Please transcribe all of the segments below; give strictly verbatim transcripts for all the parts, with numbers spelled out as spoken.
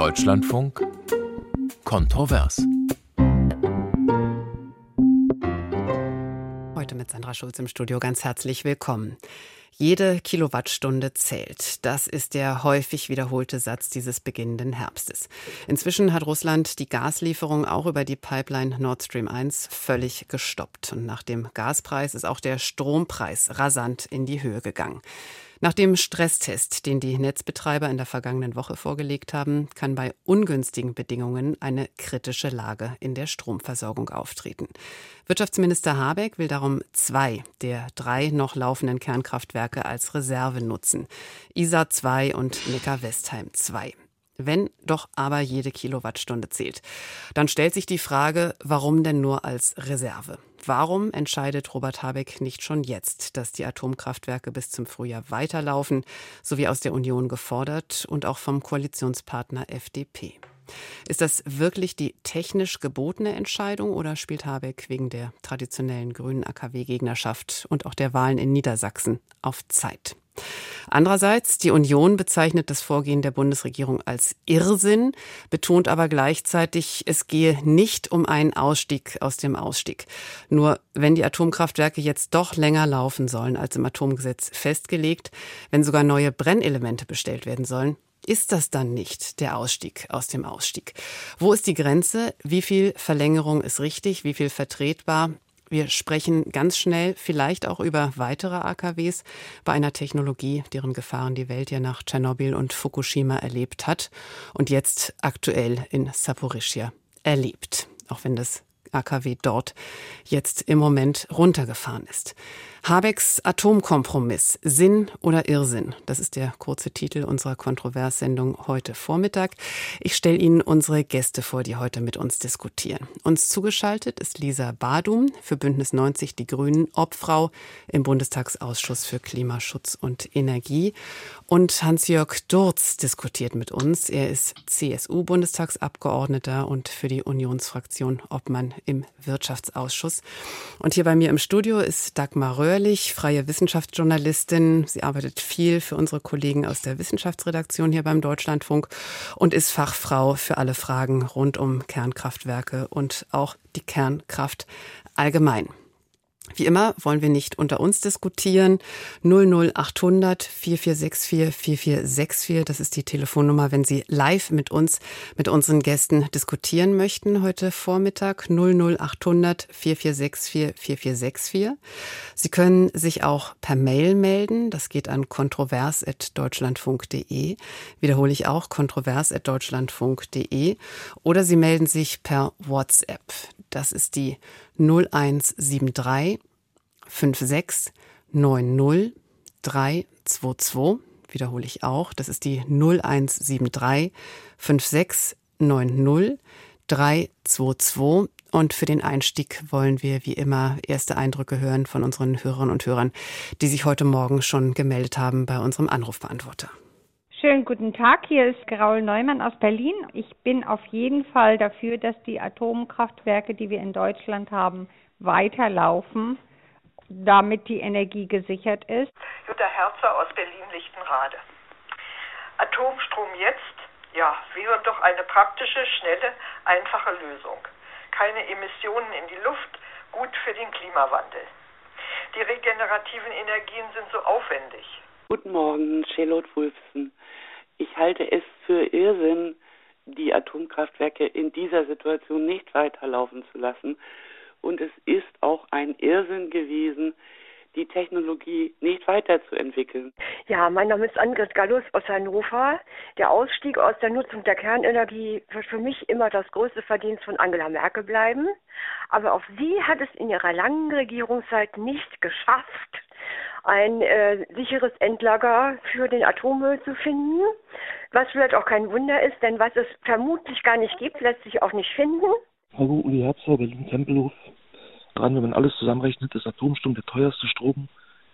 Deutschlandfunk Kontrovers. Heute mit Sandra Schulz im Studio ganz herzlich willkommen. Jede Kilowattstunde zählt. Das ist der häufig wiederholte Satz dieses beginnenden Herbstes. Inzwischen hat Russland die Gaslieferung auch über die Pipeline Nord Stream eins völlig gestoppt. Und nach dem Gaspreis ist auch der Strompreis rasant in die Höhe gegangen. Nach dem Stresstest, den die Netzbetreiber in der vergangenen Woche vorgelegt haben, kann bei ungünstigen Bedingungen eine kritische Lage in der Stromversorgung auftreten. Wirtschaftsminister Habeck will darum zwei der drei noch laufenden Kernkraftwerke als Reserve nutzen. Isar zwei und Neckar-Westheim zwei. Wenn doch aber jede Kilowattstunde zählt, dann stellt sich die Frage, warum denn nur als Reserve? Warum entscheidet Robert Habeck nicht schon jetzt, dass die Atomkraftwerke bis zum Frühjahr weiterlaufen, so wie aus der Union gefordert und auch vom Koalitionspartner F D P? Ist das wirklich die technisch gebotene Entscheidung oder spielt Habeck wegen der traditionellen grünen A K W-Gegnerschaft und auch der Wahlen in Niedersachsen auf Zeit? Andererseits, die Union bezeichnet das Vorgehen der Bundesregierung als Irrsinn, betont aber gleichzeitig, es gehe nicht um einen Ausstieg aus dem Ausstieg. Nur wenn die Atomkraftwerke jetzt doch länger laufen sollen als im Atomgesetz festgelegt, wenn sogar neue Brennelemente bestellt werden sollen, ist das dann nicht der Ausstieg aus dem Ausstieg? Wo ist die Grenze? Wie viel Verlängerung ist richtig? Wie viel vertretbar? Wir sprechen ganz schnell vielleicht auch über weitere A K Ws bei einer Technologie, deren Gefahren die Welt ja nach Tschernobyl und Fukushima erlebt hat und jetzt aktuell in Saporischschja erlebt, auch wenn das A K W dort jetzt im Moment runtergefahren ist. Habecks Atomkompromiss, Sinn oder Irrsinn? Das ist der kurze Titel unserer Kontroverssendung heute Vormittag. Ich stelle Ihnen unsere Gäste vor, die heute mit uns diskutieren. Uns zugeschaltet ist Lisa Badum für Bündnis neunzig Die Grünen, Obfrau im Bundestagsausschuss für Klimaschutz und Energie. Und Hans-Jörg Durz diskutiert mit uns. Er ist C S U-Bundestagsabgeordneter und für die Unionsfraktion Obmann im Wirtschaftsausschuss. Und hier bei mir im Studio ist Dagmar Röhrlich, freie Wissenschaftsjournalistin. Sie arbeitet viel für unsere Kollegen aus der Wissenschaftsredaktion hier beim Deutschlandfunk und ist Fachfrau für alle Fragen rund um Kernkraftwerke und auch die Kernkraft allgemein. Wie immer wollen wir nicht unter uns diskutieren. null null achthundert vier vier sechs vier vier vier sechs vier, das ist die Telefonnummer, wenn Sie live mit uns, mit unseren Gästen diskutieren möchten heute Vormittag. null null achthundert vier vier sechs vier vier vier sechs vier. Sie können sich auch per Mail melden. Das geht an kontrovers at deutschlandfunk punkt de. Wiederhole ich auch, kontrovers at deutschlandfunk punkt de. Oder Sie melden sich per WhatsApp. Das ist die null eins sieben drei fünf sechs neun null drei zwei zwei. Wiederhole ich auch. Das ist die null eins sieben drei fünf sechs neun null drei zwei zwei. Und für den Einstieg wollen wir wie immer erste Eindrücke hören von unseren Hörerinnen und Hörern, die sich heute Morgen schon gemeldet haben bei unserem Anrufbeantworter. Schönen guten Tag, hier ist Raul Neumann aus Berlin. Ich bin auf jeden Fall dafür, dass die Atomkraftwerke, die wir in Deutschland haben, weiterlaufen, damit die Energie gesichert ist. Jutta Herzer aus Berlin-Lichtenrade. Atomstrom jetzt? Ja, wäre doch eine praktische, schnelle, einfache Lösung. Keine Emissionen in die Luft, gut für den Klimawandel. Die regenerativen Energien sind so aufwendig. Guten Morgen, Charlotte Wulfsen. Ich halte es für Irrsinn, die Atomkraftwerke in dieser Situation nicht weiterlaufen zu lassen. Und es ist auch ein Irrsinn gewesen, die Technologie nicht weiterzuentwickeln. Ja, mein Name ist Annegret Gallus aus Hannover. Der Ausstieg aus der Nutzung der Kernenergie wird für mich immer das größte Verdienst von Angela Merkel bleiben. Aber auch sie hat es in ihrer langen Regierungszeit nicht geschafft, ein äh, sicheres Endlager für den Atommüll zu finden, was vielleicht auch kein Wunder ist, denn was es vermutlich gar nicht gibt, lässt sich auch nicht finden. Hallo, Uli Herzog, Berlin-Tempelhof. Dran, wenn man alles zusammenrechnet, ist Atomstrom der teuerste Strom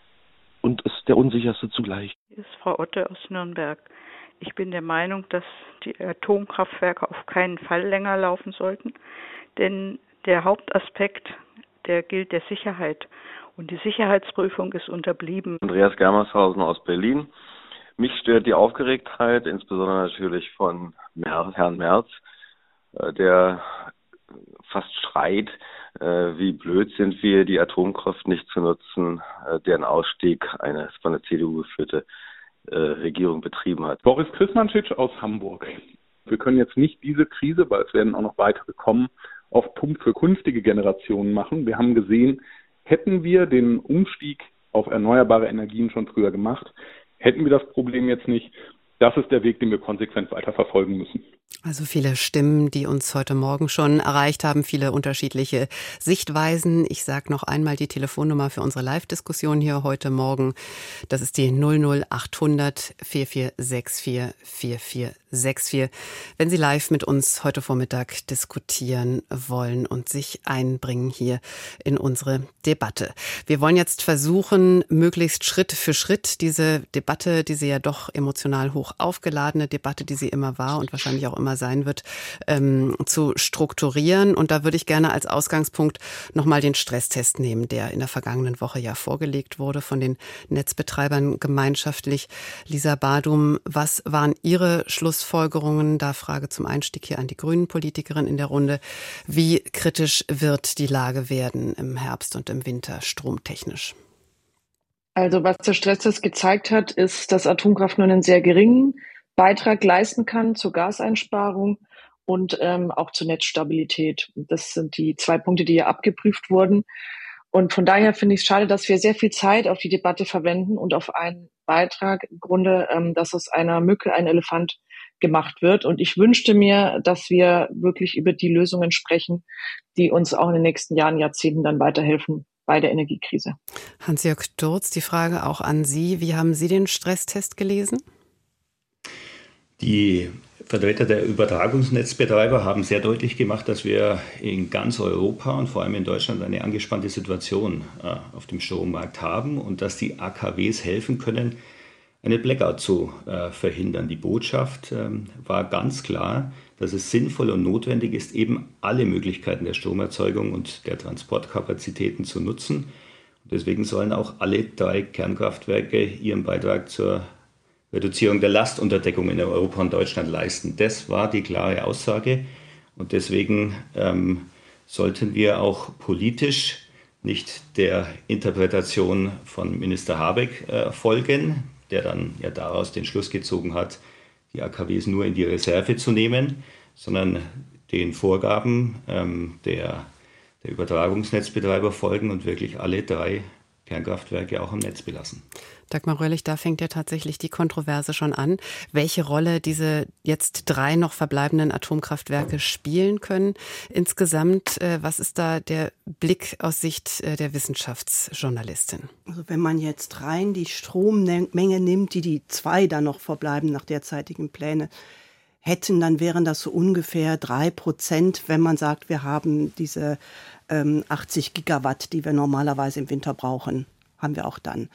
und ist der unsicherste zugleich. Hier ist Frau Otte aus Nürnberg. Ich bin der Meinung, dass die Atomkraftwerke auf keinen Fall länger laufen sollten, denn der Hauptaspekt, der gilt der Sicherheit. Und die Sicherheitsprüfung ist unterblieben. Andreas Germershausen aus Berlin. Mich stört die Aufgeregtheit, insbesondere natürlich von Mer- Herrn Merz, äh, der fast schreit, äh, wie blöd sind wir, die Atomkraft nicht zu nutzen, äh, deren Ausstieg eine von der C D U geführte äh, Regierung betrieben hat. Boris Chrismanschitsch aus Hamburg. Wir können jetzt nicht diese Krise, weil es werden auch noch weitere kommen, auf Pump für künftige Generationen machen. Wir haben gesehen, hätten wir den Umstieg auf erneuerbare Energien schon früher gemacht, hätten wir das Problem jetzt nicht. Das ist der Weg, den wir konsequent weiter verfolgen müssen. Also viele Stimmen, die uns heute Morgen schon erreicht haben, viele unterschiedliche Sichtweisen. Ich sage noch einmal die Telefonnummer für unsere Live-Diskussion hier heute Morgen. Das ist die null null achthundert vier vier sechs vier vier vier sechs vier. Wenn Sie live mit uns heute Vormittag diskutieren wollen und sich einbringen hier in unsere Debatte. Wir wollen jetzt versuchen, möglichst Schritt für Schritt diese Debatte, diese ja doch emotional hoch aufgeladene Debatte, die sie immer war und wahrscheinlich auch immer sein wird, ähm, zu strukturieren. Und da würde ich gerne als Ausgangspunkt nochmal den Stresstest nehmen, der in der vergangenen Woche ja vorgelegt wurde von den Netzbetreibern gemeinschaftlich. Lisa Badum, was waren Ihre Schlussfolgerungen? Da Frage zum Einstieg hier an die Grünen-Politikerin in der Runde. Wie kritisch wird die Lage werden im Herbst und im Winter stromtechnisch? Also was der Stresstest gezeigt hat, ist, dass Atomkraft nur einen sehr geringen Beitrag leisten kann zur Gaseinsparung und ähm, auch zur Netzstabilität. Das sind die zwei Punkte, die hier abgeprüft wurden. Und von daher finde ich es schade, dass wir sehr viel Zeit auf die Debatte verwenden und auf einen Beitrag im Grunde, ähm, dass aus einer Mücke ein Elefant gemacht wird. Und ich wünschte mir, dass wir wirklich über die Lösungen sprechen, die uns auch in den nächsten Jahren, Jahrzehnten dann weiterhelfen bei der Energiekrise. Hans-Jörg Durz, die Frage auch an Sie. Wie haben Sie den Stresstest gelesen? Die Vertreter der Übertragungsnetzbetreiber haben sehr deutlich gemacht, dass wir in ganz Europa und vor allem in Deutschland eine angespannte Situation äh, auf dem Strommarkt haben und dass die A K Ws helfen können, eine Blackout zu äh, verhindern. Die Botschaft ähm, war ganz klar, dass es sinnvoll und notwendig ist, eben alle Möglichkeiten der Stromerzeugung und der Transportkapazitäten zu nutzen. Und deswegen sollen auch alle drei Kernkraftwerke ihren Beitrag zur Reduzierung der Lastunterdeckung in Europa und Deutschland leisten. Das war die klare Aussage und deswegen ähm, sollten wir auch politisch nicht der Interpretation von Minister Habeck äh, folgen, der dann ja daraus den Schluss gezogen hat, die A K Ws nur in die Reserve zu nehmen, sondern den Vorgaben ähm, der, der Übertragungsnetzbetreiber folgen und wirklich alle drei Kernkraftwerke auch am Netz belassen. Dagmar Röhrlich, da fängt ja tatsächlich die Kontroverse schon an, welche Rolle diese jetzt drei noch verbleibenden Atomkraftwerke spielen können. Insgesamt, äh, was ist da der Blick aus Sicht äh, der Wissenschaftsjournalistin? Also wenn man jetzt rein die Strommenge nimmt, die die zwei dann noch verbleiben nach derzeitigen Pläne hätten, dann wären das so ungefähr drei Prozent, wenn man sagt, wir haben diese ähm, achtzig Gigawatt, die wir normalerweise im Winter brauchen, haben wir auch dann.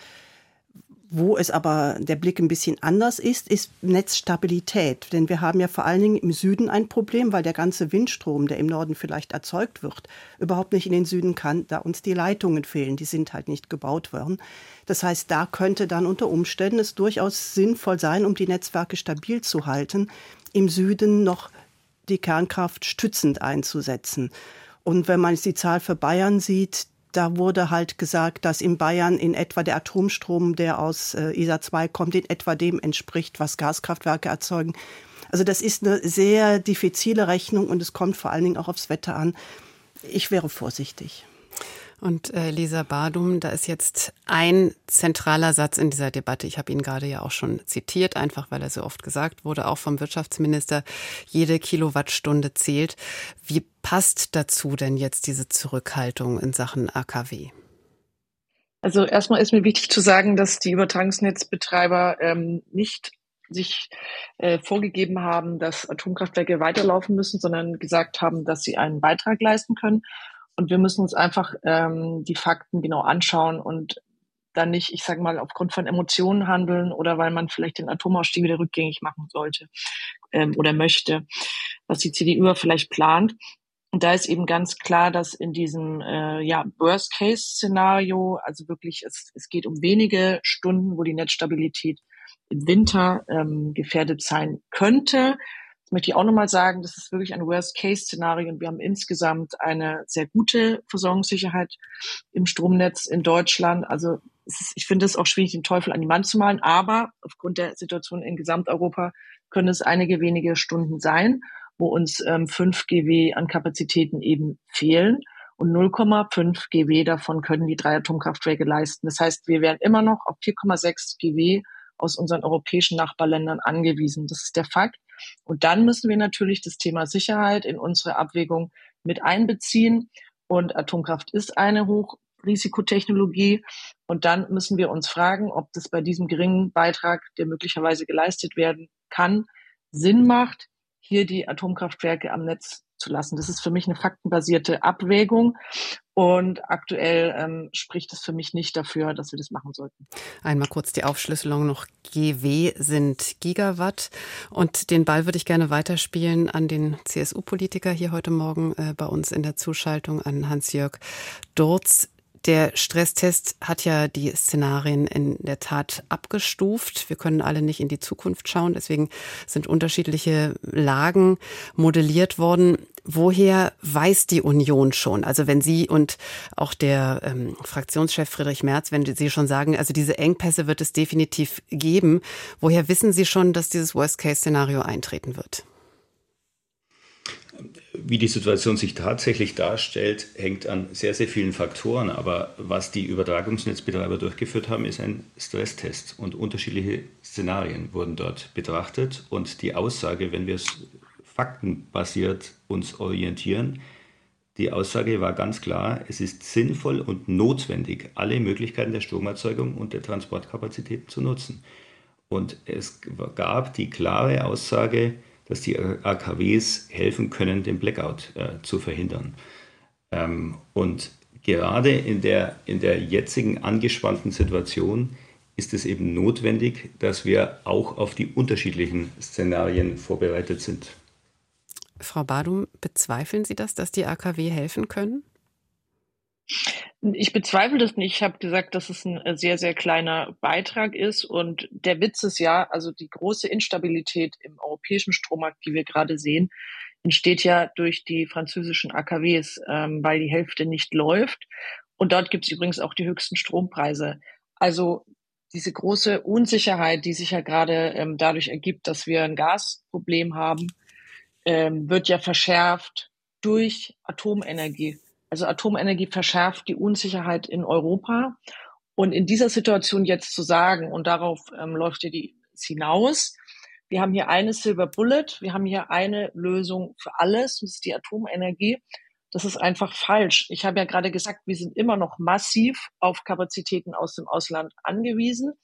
Wo es aber der Blick ein bisschen anders ist, ist Netzstabilität. Denn wir haben ja vor allen Dingen im Süden ein Problem, weil der ganze Windstrom, der im Norden vielleicht erzeugt wird, überhaupt nicht in den Süden kann, da uns die Leitungen fehlen. Die sind halt nicht gebaut worden. Das heißt, da könnte dann unter Umständen es durchaus sinnvoll sein, um die Netzwerke stabil zu halten, im Süden noch die Kernkraft stützend einzusetzen. Und wenn man jetzt die Zahl für Bayern sieht, da wurde halt gesagt, dass in Bayern in etwa der Atomstrom, der aus äh, I S A zwei kommt, in etwa dem entspricht, was Gaskraftwerke erzeugen. Also das ist eine sehr diffizile Rechnung und es kommt vor allen Dingen auch aufs Wetter an. Ich wäre vorsichtig. Und äh, Lisa Badum, da ist jetzt ein zentraler Satz in dieser Debatte. Ich habe ihn gerade ja auch schon zitiert, einfach weil er so oft gesagt wurde, auch vom Wirtschaftsminister. Jede Kilowattstunde zählt. Wie passt dazu denn jetzt diese Zurückhaltung in Sachen A K W? Also erstmal ist mir wichtig zu sagen, dass die Übertragungsnetzbetreiber ähm, nicht sich äh, vorgegeben haben, dass Atomkraftwerke weiterlaufen müssen, sondern gesagt haben, dass sie einen Beitrag leisten können. Und wir müssen uns einfach ähm, die Fakten genau anschauen und dann nicht, ich sage mal, aufgrund von Emotionen handeln oder weil man vielleicht den Atomausstieg wieder rückgängig machen sollte ähm, oder möchte, was die C D U vielleicht plant. Und da ist eben ganz klar, dass in diesem äh, ja, Worst-Case-Szenario, also wirklich, es, es geht um wenige Stunden, wo die Netzstabilität im Winter ähm, gefährdet sein könnte. Das möchte ich auch nochmal sagen, das ist wirklich ein Worst-Case-Szenario und wir haben insgesamt eine sehr gute Versorgungssicherheit im Stromnetz in Deutschland. Also es ist, ich finde es auch schwierig, den Teufel an die Wand zu malen, aber aufgrund der Situation in Gesamteuropa können es einige wenige Stunden sein, wo uns ähm, fünf Gigawatt an Kapazitäten eben fehlen. Und null Komma fünf Gigawatt davon können die drei Atomkraftwerke leisten. Das heißt, wir wären immer noch auf vier Komma sechs Gigawatt aus unseren europäischen Nachbarländern angewiesen. Das ist der Fakt. Und dann müssen wir natürlich das Thema Sicherheit in unsere Abwägung mit einbeziehen. Und Atomkraft ist eine Hochrisikotechnologie. Und dann müssen wir uns fragen, ob das bei diesem geringen Beitrag, der möglicherweise geleistet werden kann, Sinn macht, hier die Atomkraftwerke am Netz zu lassen. Das ist für mich eine faktenbasierte Abwägung und aktuell ähm, spricht es für mich nicht dafür, dass wir das machen sollten. Einmal kurz die Aufschlüsselung noch. G W sind Gigawatt und den Ball würde ich gerne weiterspielen an den C S U-Politiker hier heute Morgen äh, bei uns in der Zuschaltung, an Hans-Jörg Durz. Der Stresstest hat ja die Szenarien in der Tat abgestuft. Wir können alle nicht in die Zukunft schauen. Deswegen sind unterschiedliche Lagen modelliert worden. Woher weiß die Union schon? Also wenn Sie und auch der ähm, Fraktionschef Friedrich Merz, wenn Sie schon sagen, also diese Engpässe wird es definitiv geben, woher wissen Sie schon, dass dieses Worst-Case-Szenario eintreten wird? Wie die Situation sich tatsächlich darstellt, hängt an sehr, sehr vielen Faktoren. Aber was die Übertragungsnetzbetreiber durchgeführt haben, ist ein Stresstest. Und unterschiedliche Szenarien wurden dort betrachtet. Und die Aussage, wenn wir es faktenbasiert uns orientieren, die Aussage war ganz klar, es ist sinnvoll und notwendig, alle Möglichkeiten der Stromerzeugung und der Transportkapazitäten zu nutzen. Und es gab die klare Aussage, dass die A K Ws helfen können, den Blackout äh, zu verhindern. Ähm, und gerade in der, in der jetzigen angespannten Situation ist es eben notwendig, dass wir auch auf die unterschiedlichen Szenarien vorbereitet sind. Frau Badum, bezweifeln Sie das, dass die A K W helfen können? Ich bezweifle das nicht. Ich habe gesagt, dass es ein sehr, sehr kleiner Beitrag ist. Und der Witz ist ja, also die große Instabilität im europäischen Strommarkt, die wir gerade sehen, entsteht ja durch die französischen A K Ws, ähm, weil die Hälfte nicht läuft. Und dort gibt es übrigens auch die höchsten Strompreise. Also diese große Unsicherheit, die sich ja gerade ähm, dadurch ergibt, dass wir ein Gasproblem haben, ähm, wird ja verschärft durch Atomenergie. Also Atomenergie verschärft die Unsicherheit in Europa. Und in dieser Situation jetzt zu sagen, und darauf ähm, läuft ja die hinaus, wir haben hier eine Silver Bullet, wir haben hier eine Lösung für alles, das ist die Atomenergie. Das ist einfach falsch. Ich habe ja gerade gesagt, wir sind immer noch massiv auf Kapazitäten aus dem Ausland angewiesen,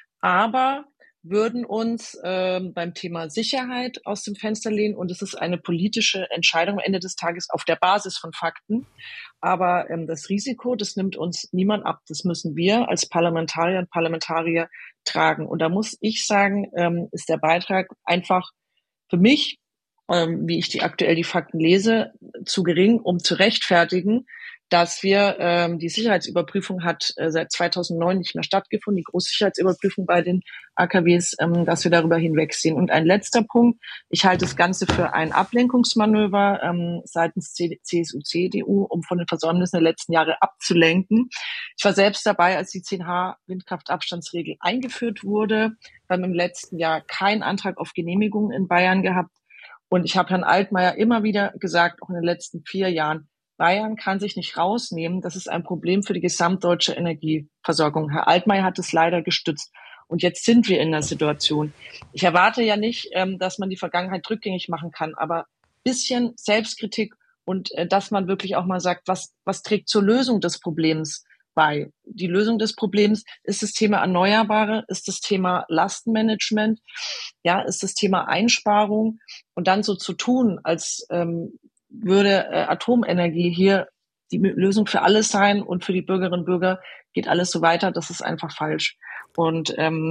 aber würden uns ähm, beim Thema Sicherheit aus dem Fenster lehnen. Und es ist eine politische Entscheidung am Ende des Tages auf der Basis von Fakten. Aber ähm, das Risiko, das nimmt uns niemand ab. Das müssen wir als Parlamentarier und Parlamentarier tragen. Und da muss ich sagen, ähm, ist der Beitrag einfach für mich, ähm, wie ich die aktuell die Fakten lese, zu gering, um zu rechtfertigen, dass wir, ähm, die Sicherheitsüberprüfung hat äh, seit zweitausendneun nicht mehr stattgefunden, die Großsicherheitsüberprüfung bei den A K Ws, ähm, dass wir darüber hinwegsehen. Und ein letzter Punkt, ich halte das Ganze für ein Ablenkungsmanöver ähm, seitens C S U, C D U, um von den Versäumnissen der letzten Jahre abzulenken. Ich war selbst dabei, als die zehn H Windkraftabstandsregel eingeführt wurde. Wir haben im letzten Jahr keinen Antrag auf Genehmigung in Bayern gehabt. Und ich habe Herrn Altmaier immer wieder gesagt, auch in den letzten vier Jahren, Bayern kann sich nicht rausnehmen. Das ist ein Problem für die gesamtdeutsche Energieversorgung. Herr Altmaier hat es leider gestützt. Und jetzt sind wir in der Situation. Ich erwarte ja nicht, dass man die Vergangenheit rückgängig machen kann, aber ein bisschen Selbstkritik und dass man wirklich auch mal sagt, was, was trägt zur Lösung des Problems bei? Die Lösung des Problems ist das Thema Erneuerbare, ist das Thema Lastenmanagement, ja, ist das Thema Einsparung und dann so zu tun, als ähm, würde äh, Atomenergie hier die Lösung für alles sein und für die Bürgerinnen und Bürger geht alles so weiter, das ist einfach falsch. Und ähm, ja,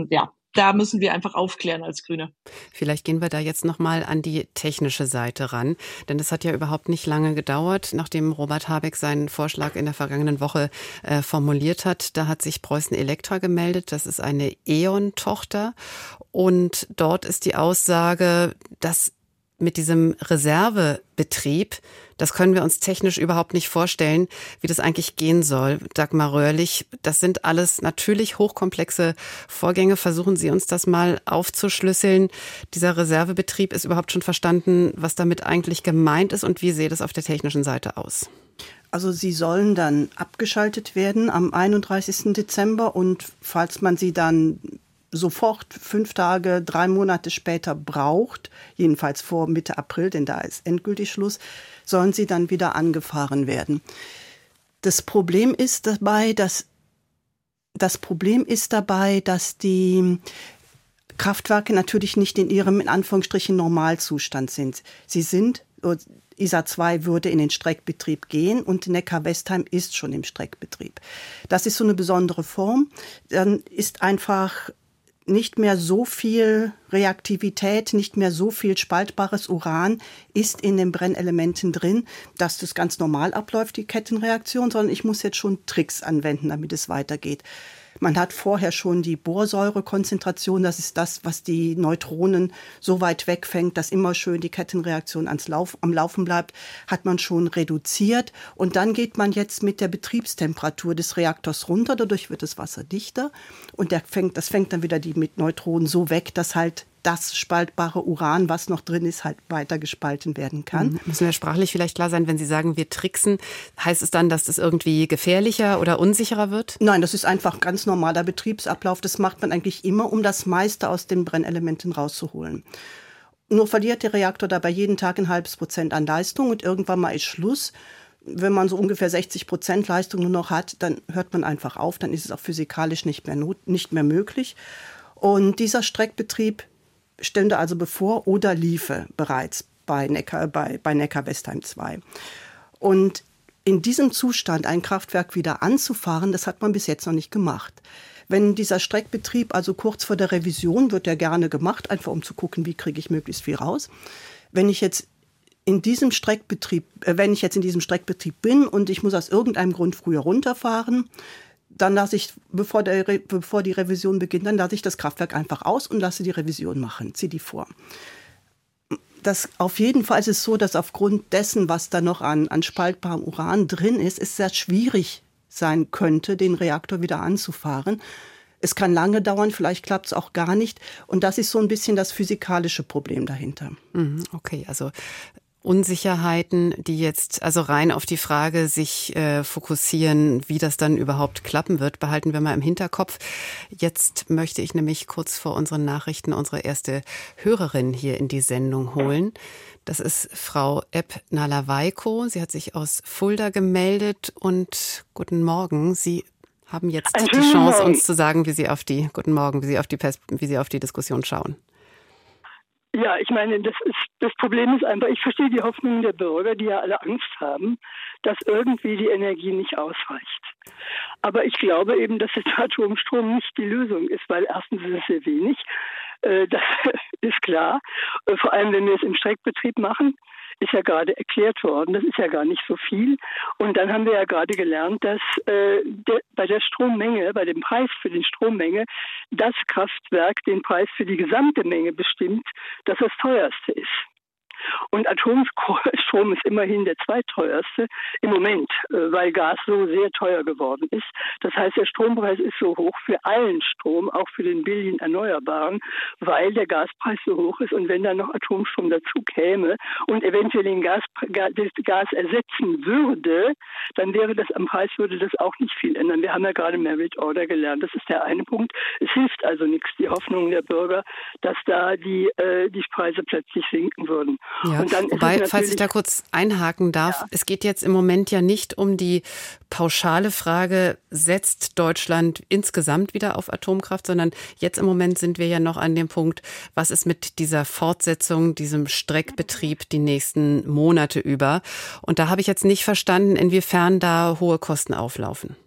da müssen wir einfach aufklären als Grüne. Vielleicht gehen wir da jetzt nochmal an die technische Seite ran, denn es hat ja überhaupt nicht lange gedauert, nachdem Robert Habeck seinen Vorschlag in der vergangenen Woche äh, formuliert hat. Da hat sich Preußen Elektra gemeldet, das ist eine E.ON-Tochter und dort ist die Aussage, dass mit diesem Reservebetrieb, das können wir uns technisch überhaupt nicht vorstellen, wie das eigentlich gehen soll. Dagmar Röhrlich, das sind alles natürlich hochkomplexe Vorgänge. Versuchen Sie uns das mal aufzuschlüsseln. Dieser Reservebetrieb, ist überhaupt schon verstanden, was damit eigentlich gemeint ist und wie sieht es auf der technischen Seite aus? Also sie sollen dann abgeschaltet werden am einunddreißigsten Dezember und falls man sie dann sofort fünf Tage, drei Monate später braucht, jedenfalls vor Mitte April, denn da ist endgültig Schluss, sollen sie dann wieder angefahren werden. Das Problem ist dabei, dass das Problem ist dabei, dass die Kraftwerke natürlich nicht in ihrem in Anführungsstrichen Normalzustand sind. Sie sind I S A zwei würde in den Streckbetrieb gehen und Neckar-Westheim ist schon im Streckbetrieb. Das ist so eine besondere Form. Dann ist einfach nicht mehr so viel Reaktivität, nicht mehr so viel spaltbares Uran ist in den Brennelementen drin, dass das ganz normal abläuft, die Kettenreaktion, sondern ich muss jetzt schon Tricks anwenden, damit es weitergeht. Man hat vorher schon die Borsäurekonzentration, das ist das, was die Neutronen so weit wegfängt, dass immer schön die Kettenreaktion ans Lauf, am Laufen bleibt, hat man schon reduziert. Und dann geht man jetzt mit der Betriebstemperatur des Reaktors runter, dadurch wird das Wasser dichter und der fängt, das fängt dann wieder die mit Neutronen so weg, dass halt das spaltbare Uran, was noch drin ist, halt weiter gespalten werden kann. Mhm. Müssen wir sprachlich vielleicht klar sein, wenn Sie sagen, wir tricksen, heißt es dann, dass das irgendwie gefährlicher oder unsicherer wird? Nein, das ist einfach ganz normaler Betriebsablauf. Das macht man eigentlich immer, um das meiste aus den Brennelementen rauszuholen. Nur verliert der Reaktor dabei jeden Tag ein halbes Prozent an Leistung und irgendwann mal ist Schluss. Wenn man so ungefähr sechzig Prozent Leistung nur noch hat, dann hört man einfach auf, dann ist es auch physikalisch nicht mehr, not, nicht mehr möglich. Und dieser Streckbetrieb stände also bevor oder liefe bereits bei Neckar, bei, bei Neckar-Westheim zwei. Und in diesem Zustand ein Kraftwerk wieder anzufahren, das hat man bis jetzt noch nicht gemacht. Wenn dieser Streckbetrieb, also kurz vor der Revision, wird der gerne gemacht, einfach um zu gucken, wie kriege ich möglichst viel raus. Wenn ich jetzt in diesem Streckbetrieb, äh, wenn ich jetzt in diesem Streckbetrieb bin und ich muss aus irgendeinem Grund früher runterfahren, dann lasse ich, bevor, der, bevor die Revision beginnt, dann lasse ich das Kraftwerk einfach aus und lasse die Revision machen, ziehe die vor. Das, auf jeden Fall ist es so, dass aufgrund dessen, was da noch an, an spaltbarem Uran drin ist, es sehr schwierig sein könnte, den Reaktor wieder anzufahren. Es kann lange dauern, vielleicht klappt es auch gar nicht. Und das ist so ein bisschen das physikalische Problem dahinter. Okay, also Unsicherheiten, die jetzt also rein auf die Frage sich äh, fokussieren, wie das dann überhaupt klappen wird, behalten wir mal im Hinterkopf. Jetzt möchte ich nämlich kurz vor unseren Nachrichten unsere erste Hörerin hier in die Sendung holen. Das ist Frau Epp Nalawaiko. Sie hat sich aus Fulda gemeldet und guten Morgen. Sie haben jetzt die Chance, uns zu sagen, wie Sie auf die guten Morgen, wie Sie auf die Pers- wie Sie auf die Diskussion schauen. Ja, ich meine, das ist das Problem ist einfach, ich verstehe die Hoffnungen der Bürger, die ja alle Angst haben, dass irgendwie die Energie nicht ausreicht. Aber ich glaube eben, dass der Atomstrom nicht die Lösung ist, weil erstens ist es sehr wenig, äh, das ist klar. Äh, vor allem, wenn wir es im Streckbetrieb machen, ist ja gerade erklärt worden, das ist ja gar nicht so viel. Und dann haben wir ja gerade gelernt, dass äh, de, bei der Strommenge, bei dem Preis für die Strommenge, das Kraftwerk den Preis für die gesamte Menge bestimmt, dass das teuerste ist. Und Atomstrom ist immerhin der zweitteuerste im Moment, weil Gas so sehr teuer geworden ist. Das heißt, der Strompreis ist so hoch für allen Strom, auch für den billigen Erneuerbaren, weil der Gaspreis so hoch ist. Und wenn dann noch Atomstrom dazu käme und eventuell den Gas, das Gas ersetzen würde, dann wäre das am Preis, würde das auch nicht viel ändern. Wir haben ja gerade Merit Order gelernt. Das ist der eine Punkt. Es hilft also nichts, die Hoffnung der Bürger, dass da die, äh, die Preise plötzlich sinken würden. Ja, und dann wobei, falls ich da kurz einhaken darf, ja. Es geht jetzt im Moment ja nicht um die pauschale Frage, setzt Deutschland insgesamt wieder auf Atomkraft, sondern jetzt im Moment sind wir ja noch an dem Punkt, was ist mit dieser Fortsetzung, diesem Streckbetrieb die nächsten Monate über. Und da habe ich jetzt nicht verstanden, inwiefern da hohe Kosten auflaufen.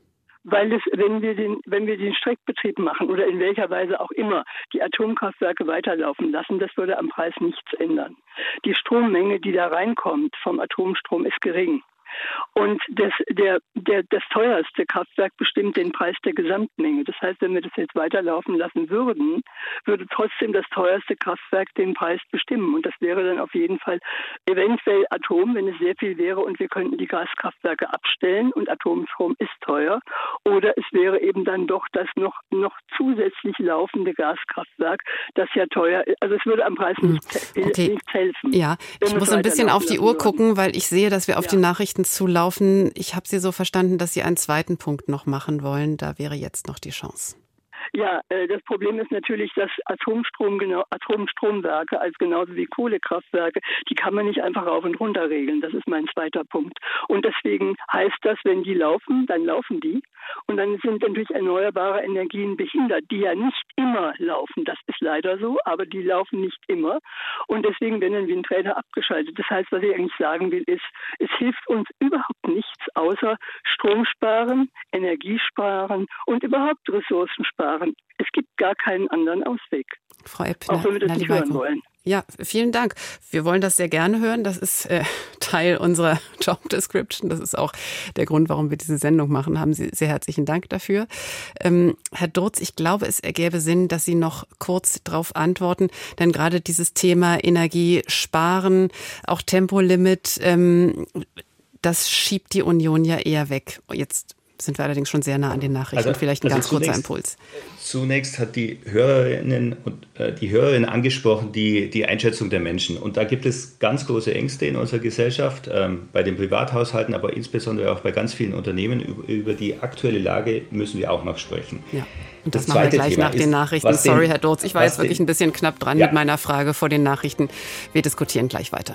weil es, wenn wir den, wenn wir den Streckbetrieb machen oder in welcher Weise auch immer die Atomkraftwerke weiterlaufen lassen, das würde am Preis nichts ändern. Die Strommenge, die da reinkommt vom Atomstrom, ist gering. Und das, der, der, das teuerste Kraftwerk bestimmt den Preis der Gesamtmenge. Das heißt, wenn wir das jetzt weiterlaufen lassen würden, würde trotzdem das teuerste Kraftwerk den Preis bestimmen. Und das wäre dann auf jeden Fall eventuell Atom, wenn es sehr viel wäre und wir könnten die Gaskraftwerke abstellen und Atomstrom ist teuer. Oder es wäre eben dann doch das noch, noch zusätzlich laufende Gaskraftwerk, das ja teuer ist. Also es würde am Preis nicht, okay. nichts helfen. Ja, ich muss ein bisschen auf die Uhr gucken, weil ich sehe, dass wir auf ja. die Nachrichten zulaufen. Ich habe Sie so verstanden, dass Sie einen zweiten Punkt noch machen wollen. Da wäre jetzt noch die Chance. Ja, äh, das Problem ist natürlich, dass Atomstrom, genau, Atomstromwerke, als genauso wie Kohlekraftwerke, die kann man nicht einfach rauf und runter regeln. Das ist mein zweiter Punkt. Und deswegen heißt das, wenn die laufen, dann laufen die. Und dann sind natürlich erneuerbare Energien behindert, die ja nicht immer laufen. Das ist leider so, aber die laufen nicht immer. Und deswegen werden dann Windräder abgeschaltet. Das heißt, was ich eigentlich sagen will, ist, es hilft uns überhaupt nichts, außer Strom sparen, Energie sparen und überhaupt Ressourcen sparen. Es gibt gar keinen anderen Ausweg. Frau Epp, auch wenn wir das nicht hören wollen. Ja, vielen Dank. Wir wollen das sehr gerne hören. Das ist äh, Teil unserer Job Description. Das ist auch der Grund, warum wir diese Sendung machen. Haben Sie sehr herzlichen Dank dafür. Ähm, Herr Durz, ich glaube, es ergäbe Sinn, dass Sie noch kurz darauf antworten. Denn gerade dieses Thema Energie sparen, auch Tempolimit, ähm, das schiebt die Union ja eher weg. Jetzt sind wir allerdings schon sehr nah an den Nachrichten. Also, Vielleicht ein also ganz zunächst, kurzer Impuls. Zunächst hat die Hörerinnen und äh, die Hörerin angesprochen, die, die Einschätzung der Menschen. Und da gibt es ganz große Ängste in unserer Gesellschaft, ähm, bei den Privathaushalten, aber insbesondere auch bei ganz vielen Unternehmen. Über, über die aktuelle Lage müssen wir auch noch sprechen. Ja. Und das, das machen wir gleich Thema nach den ist, Nachrichten. Sorry, den, Herr Durz, ich war jetzt wirklich den, ein bisschen knapp dran ja. mit meiner Frage vor den Nachrichten. Wir diskutieren gleich weiter.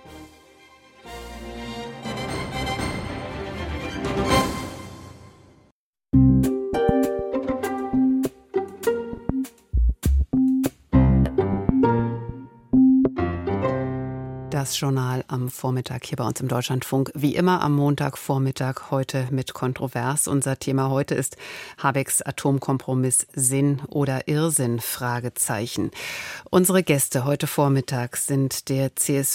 Das Journal am Vormittag hier bei uns im Deutschlandfunk. Wie immer am Montagvormittag, heute mit Kontrovers. Unser Thema heute ist Habecks Atomkompromiss Sinn oder Irrsinn? Fragezeichen. Unsere Gäste heute Vormittag sind der C S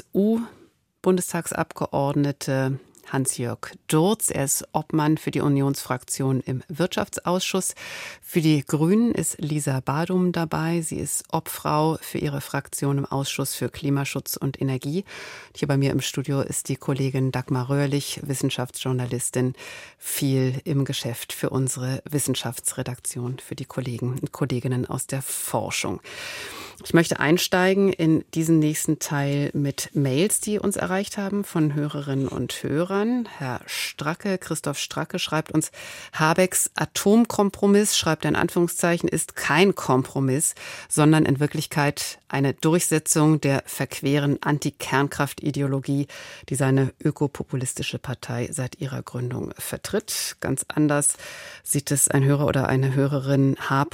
U-Bundestagsabgeordnete Hans-Jörg Durz. Er ist Obmann für die Unionsfraktion im Wirtschaftsausschuss. Für die Grünen ist Lisa Badum dabei. Sie ist Obfrau für ihre Fraktion im Ausschuss für Klimaschutz und Energie. Hier bei mir im Studio ist die Kollegin Dagmar Röhrlich, Wissenschaftsjournalistin, viel im Geschäft für unsere Wissenschaftsredaktion, für die Kollegen und Kolleginnen aus der Forschung. Ich möchte einsteigen in diesen nächsten Teil mit Mails, die uns erreicht haben von Hörerinnen und Hörern. Herr Stracke, Christoph Stracke schreibt uns, Habecks Atomkompromiss, schreibt er in Anführungszeichen, ist kein Kompromiss, sondern in Wirklichkeit eine Durchsetzung der verqueren Anti-Kernkraft-Ideologie, die seine ökopopulistische Partei seit ihrer Gründung vertritt. Ganz anders sieht es ein Hörer oder eine Hörerin H.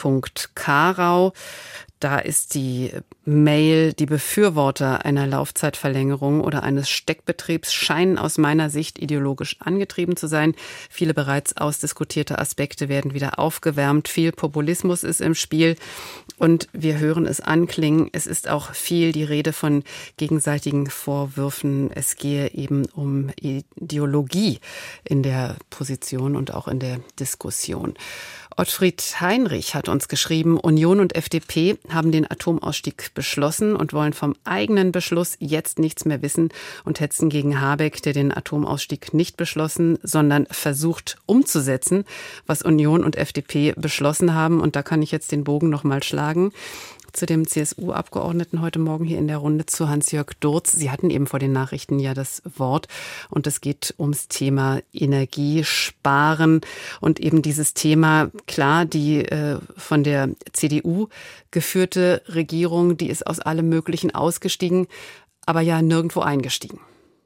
Karau. Da ist die Mail, die Befürworter einer Laufzeitverlängerung oder eines Steckbetriebs scheinen aus meiner Sicht ideologisch angetrieben zu sein. Viele bereits ausdiskutierte Aspekte werden wieder aufgewärmt. Viel Populismus ist im Spiel und wir hören es anklingen. Es ist auch viel die Rede von gegenseitigen Vorwürfen. Es gehe eben um Ideologie in der Position und auch in der Diskussion. Ottfried Heinrich hat uns geschrieben, Union und F D P haben den Atomausstieg beschlossen und wollen vom eigenen Beschluss jetzt nichts mehr wissen und hetzen gegen Habeck, der den Atomausstieg nicht beschlossen, sondern versucht umzusetzen, was Union und F D P beschlossen haben. Und da kann ich jetzt den Bogen noch mal schlagen zu dem C S U-Abgeordneten heute Morgen hier in der Runde, zu Hans-Jörg Durz. Sie hatten eben vor den Nachrichten ja das Wort und es geht ums Thema Energiesparen und eben dieses Thema, klar, die äh, von der C D U geführte Regierung, die ist aus allem Möglichen ausgestiegen, aber ja nirgendwo eingestiegen.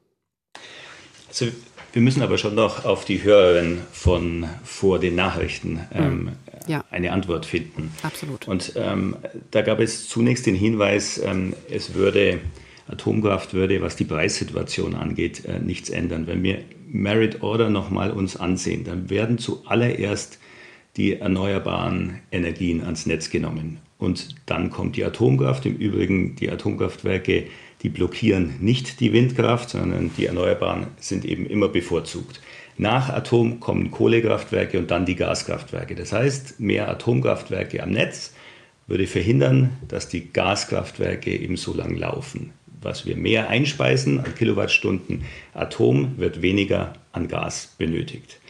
Also wir müssen aber schon noch auf die Hörerin von vor den Nachrichten ähm, ja. eine Antwort finden. Absolut. Und ähm, da gab es zunächst den Hinweis, ähm, es würde, Atomkraft würde, was die Preissituation angeht, äh, nichts ändern. Wenn wir Merit Order nochmal uns ansehen, dann werden zuallererst die erneuerbaren Energien ans Netz genommen. Und dann kommt die Atomkraft. Im Übrigen, die Atomkraftwerke, die blockieren nicht die Windkraft, sondern die Erneuerbaren sind eben immer bevorzugt. Nach Atom kommen Kohlekraftwerke und dann die Gaskraftwerke. Das heißt, mehr Atomkraftwerke am Netz würde verhindern, dass die Gaskraftwerke eben so lang laufen. Was wir mehr einspeisen an Kilowattstunden Atom, wird weniger an Gas benötigt.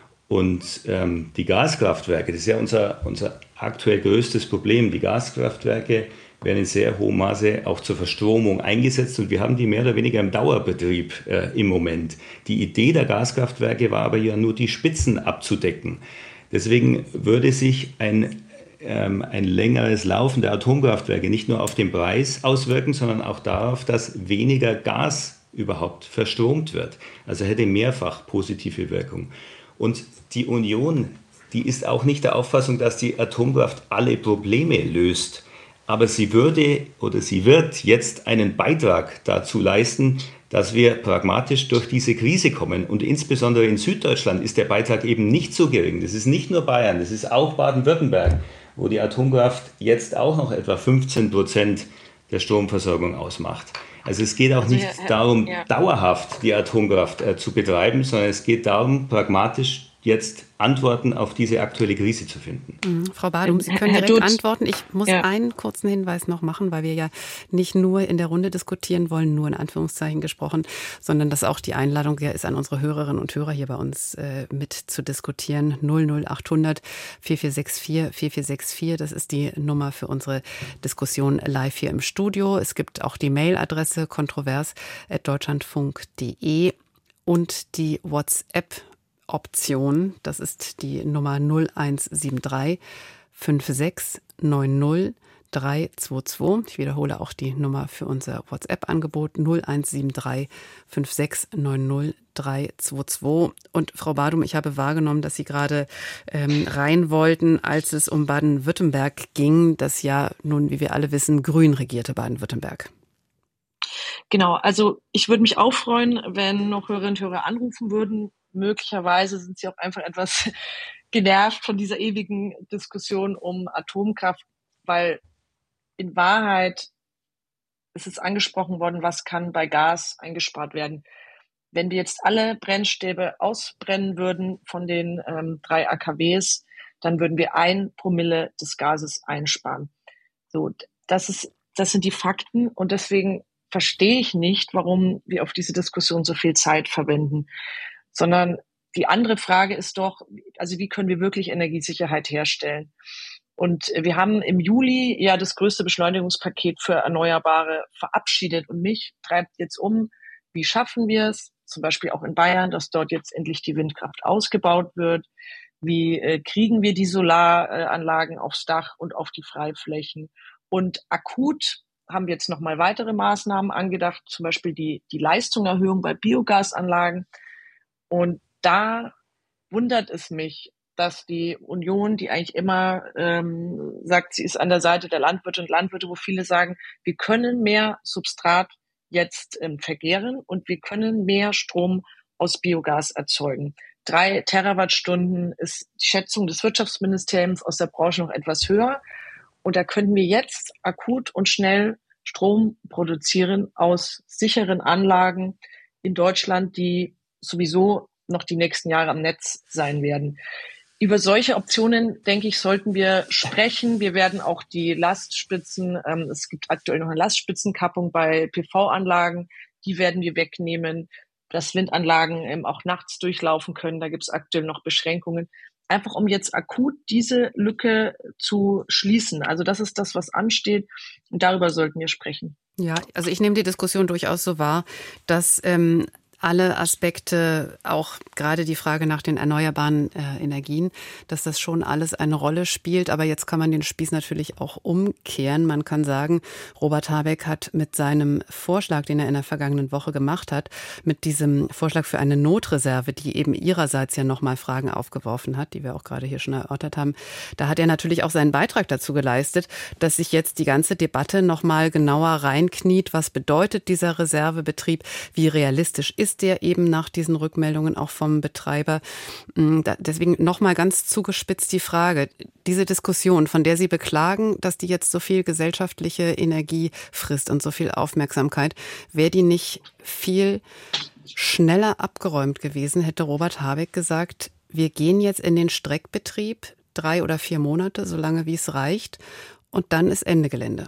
Und ähm, die Gaskraftwerke, das ist ja unser, unser aktuell größtes Problem. Die Gaskraftwerke werden in sehr hohem Maße auch zur Verstromung eingesetzt und wir haben die mehr oder weniger im Dauerbetrieb äh, im Moment. Die Idee der Gaskraftwerke war aber ja nur die Spitzen abzudecken. Deswegen würde sich ein, ähm, ein längeres Laufen der Atomkraftwerke nicht nur auf den Preis auswirken, sondern auch darauf, dass weniger Gas überhaupt verstromt wird. Also hätte mehrfach positive Wirkung. Und die Union, die ist auch nicht der Auffassung, dass die Atomkraft alle Probleme löst. Aber sie würde oder sie wird jetzt einen Beitrag dazu leisten, dass wir pragmatisch durch diese Krise kommen. Und insbesondere in Süddeutschland ist der Beitrag eben nicht so gering. Das ist nicht nur Bayern, das ist auch Baden-Württemberg, wo die Atomkraft jetzt auch noch etwa fünfzehn Prozent der Stromversorgung ausmacht. Also es geht auch also, nicht Herr, darum, ja. dauerhaft die Atomkraft äh, zu betreiben, sondern es geht darum, pragmatisch jetzt Antworten auf diese aktuelle Krise zu finden. Mhm. Frau Badum, Sie können direkt antworten. Ich muss ja. einen kurzen Hinweis noch machen, weil wir ja nicht nur in der Runde diskutieren wollen, nur in Anführungszeichen gesprochen, sondern dass auch die Einladung ja ist, an unsere Hörerinnen und Hörer hier bei uns äh, mit zu diskutieren. null null acht hundert vier vier sechs vier vier vier sechs vier, das ist die Nummer für unsere Diskussion live hier im Studio. Es gibt auch die Mailadresse kontrovers at deutschlandfunk punkt de und die WhatsApp Option, das ist die Nummer null eins sieben drei fünf sechs neun null drei zwei zwei. Ich wiederhole auch die Nummer für unser WhatsApp-Angebot null eins sieben drei fünf sechs neun null drei zwei zwei. Und Frau Badum, ich habe wahrgenommen, dass Sie gerade ähm, rein wollten, als es um Baden-Württemberg ging, das ja nun, wie wir alle wissen, grün regierte Baden-Württemberg. Genau, also ich würde mich auch freuen, wenn noch Hörerinnen und Hörer anrufen würden. Möglicherweise sind sie auch einfach etwas genervt von dieser ewigen Diskussion um Atomkraft, weil in Wahrheit ist es angesprochen worden, was kann bei Gas eingespart werden. Wenn wir jetzt alle Brennstäbe ausbrennen würden von den ähm, drei A K Ws, dann würden wir ein Promille des Gases einsparen. So, das ist, das sind die Fakten und deswegen verstehe ich nicht, warum wir auf diese Diskussion so viel Zeit verwenden. Sondern die andere Frage ist doch, also wie können wir wirklich Energiesicherheit herstellen? Und wir haben im Juli ja das größte Beschleunigungspaket für Erneuerbare verabschiedet. Und mich treibt jetzt um, wie schaffen wir es, zum Beispiel auch in Bayern, dass dort jetzt endlich die Windkraft ausgebaut wird? Wie äh, kriegen wir die Solaranlagen aufs Dach und auf die Freiflächen? Und akut haben wir jetzt nochmal weitere Maßnahmen angedacht, zum Beispiel die, die Leistungserhöhung bei Biogasanlagen. Und da wundert es mich, dass die Union, die eigentlich immer ähm, sagt, sie ist an der Seite der Landwirte und Landwirte, wo viele sagen, wir können mehr Substrat jetzt ähm, vergären und wir können mehr Strom aus Biogas erzeugen. Drei Terawattstunden ist die Schätzung des Wirtschaftsministeriums aus der Branche noch etwas höher. Und da können wir jetzt akut und schnell Strom produzieren aus sicheren Anlagen in Deutschland, die sowieso noch die nächsten Jahre am Netz sein werden. Über solche Optionen, denke ich, sollten wir sprechen. Wir werden auch die Lastspitzen, ähm, es gibt aktuell noch eine Lastspitzenkappung bei P V-Anlagen, die werden wir wegnehmen, dass Windanlagen ähm, auch nachts durchlaufen können. Da gibt es aktuell noch Beschränkungen. Einfach um jetzt akut diese Lücke zu schließen. Also das ist das, was ansteht. Und darüber sollten wir sprechen. Ja, also ich nehme die Diskussion durchaus so wahr, dass ähm, alle Aspekte, auch gerade die Frage nach den erneuerbaren äh, Energien, dass das schon alles eine Rolle spielt. Aber jetzt kann man den Spieß natürlich auch umkehren. Man kann sagen, Robert Habeck hat mit seinem Vorschlag, den er in der vergangenen Woche gemacht hat, mit diesem Vorschlag für eine Notreserve, die eben ihrerseits ja nochmal Fragen aufgeworfen hat, die wir auch gerade hier schon erörtert haben, da hat er natürlich auch seinen Beitrag dazu geleistet, dass sich jetzt die ganze Debatte nochmal genauer reinkniet. Was bedeutet dieser Reservebetrieb? Wie realistisch ist heißt ja eben nach diesen Rückmeldungen auch vom Betreiber. Deswegen nochmal ganz zugespitzt die Frage, diese Diskussion, von der Sie beklagen, dass die jetzt so viel gesellschaftliche Energie frisst und so viel Aufmerksamkeit, wäre die nicht viel schneller abgeräumt gewesen, hätte Robert Habeck gesagt, wir gehen jetzt in den Streckbetrieb, drei oder vier Monate, solange wie es reicht, und dann ist Ende Gelände.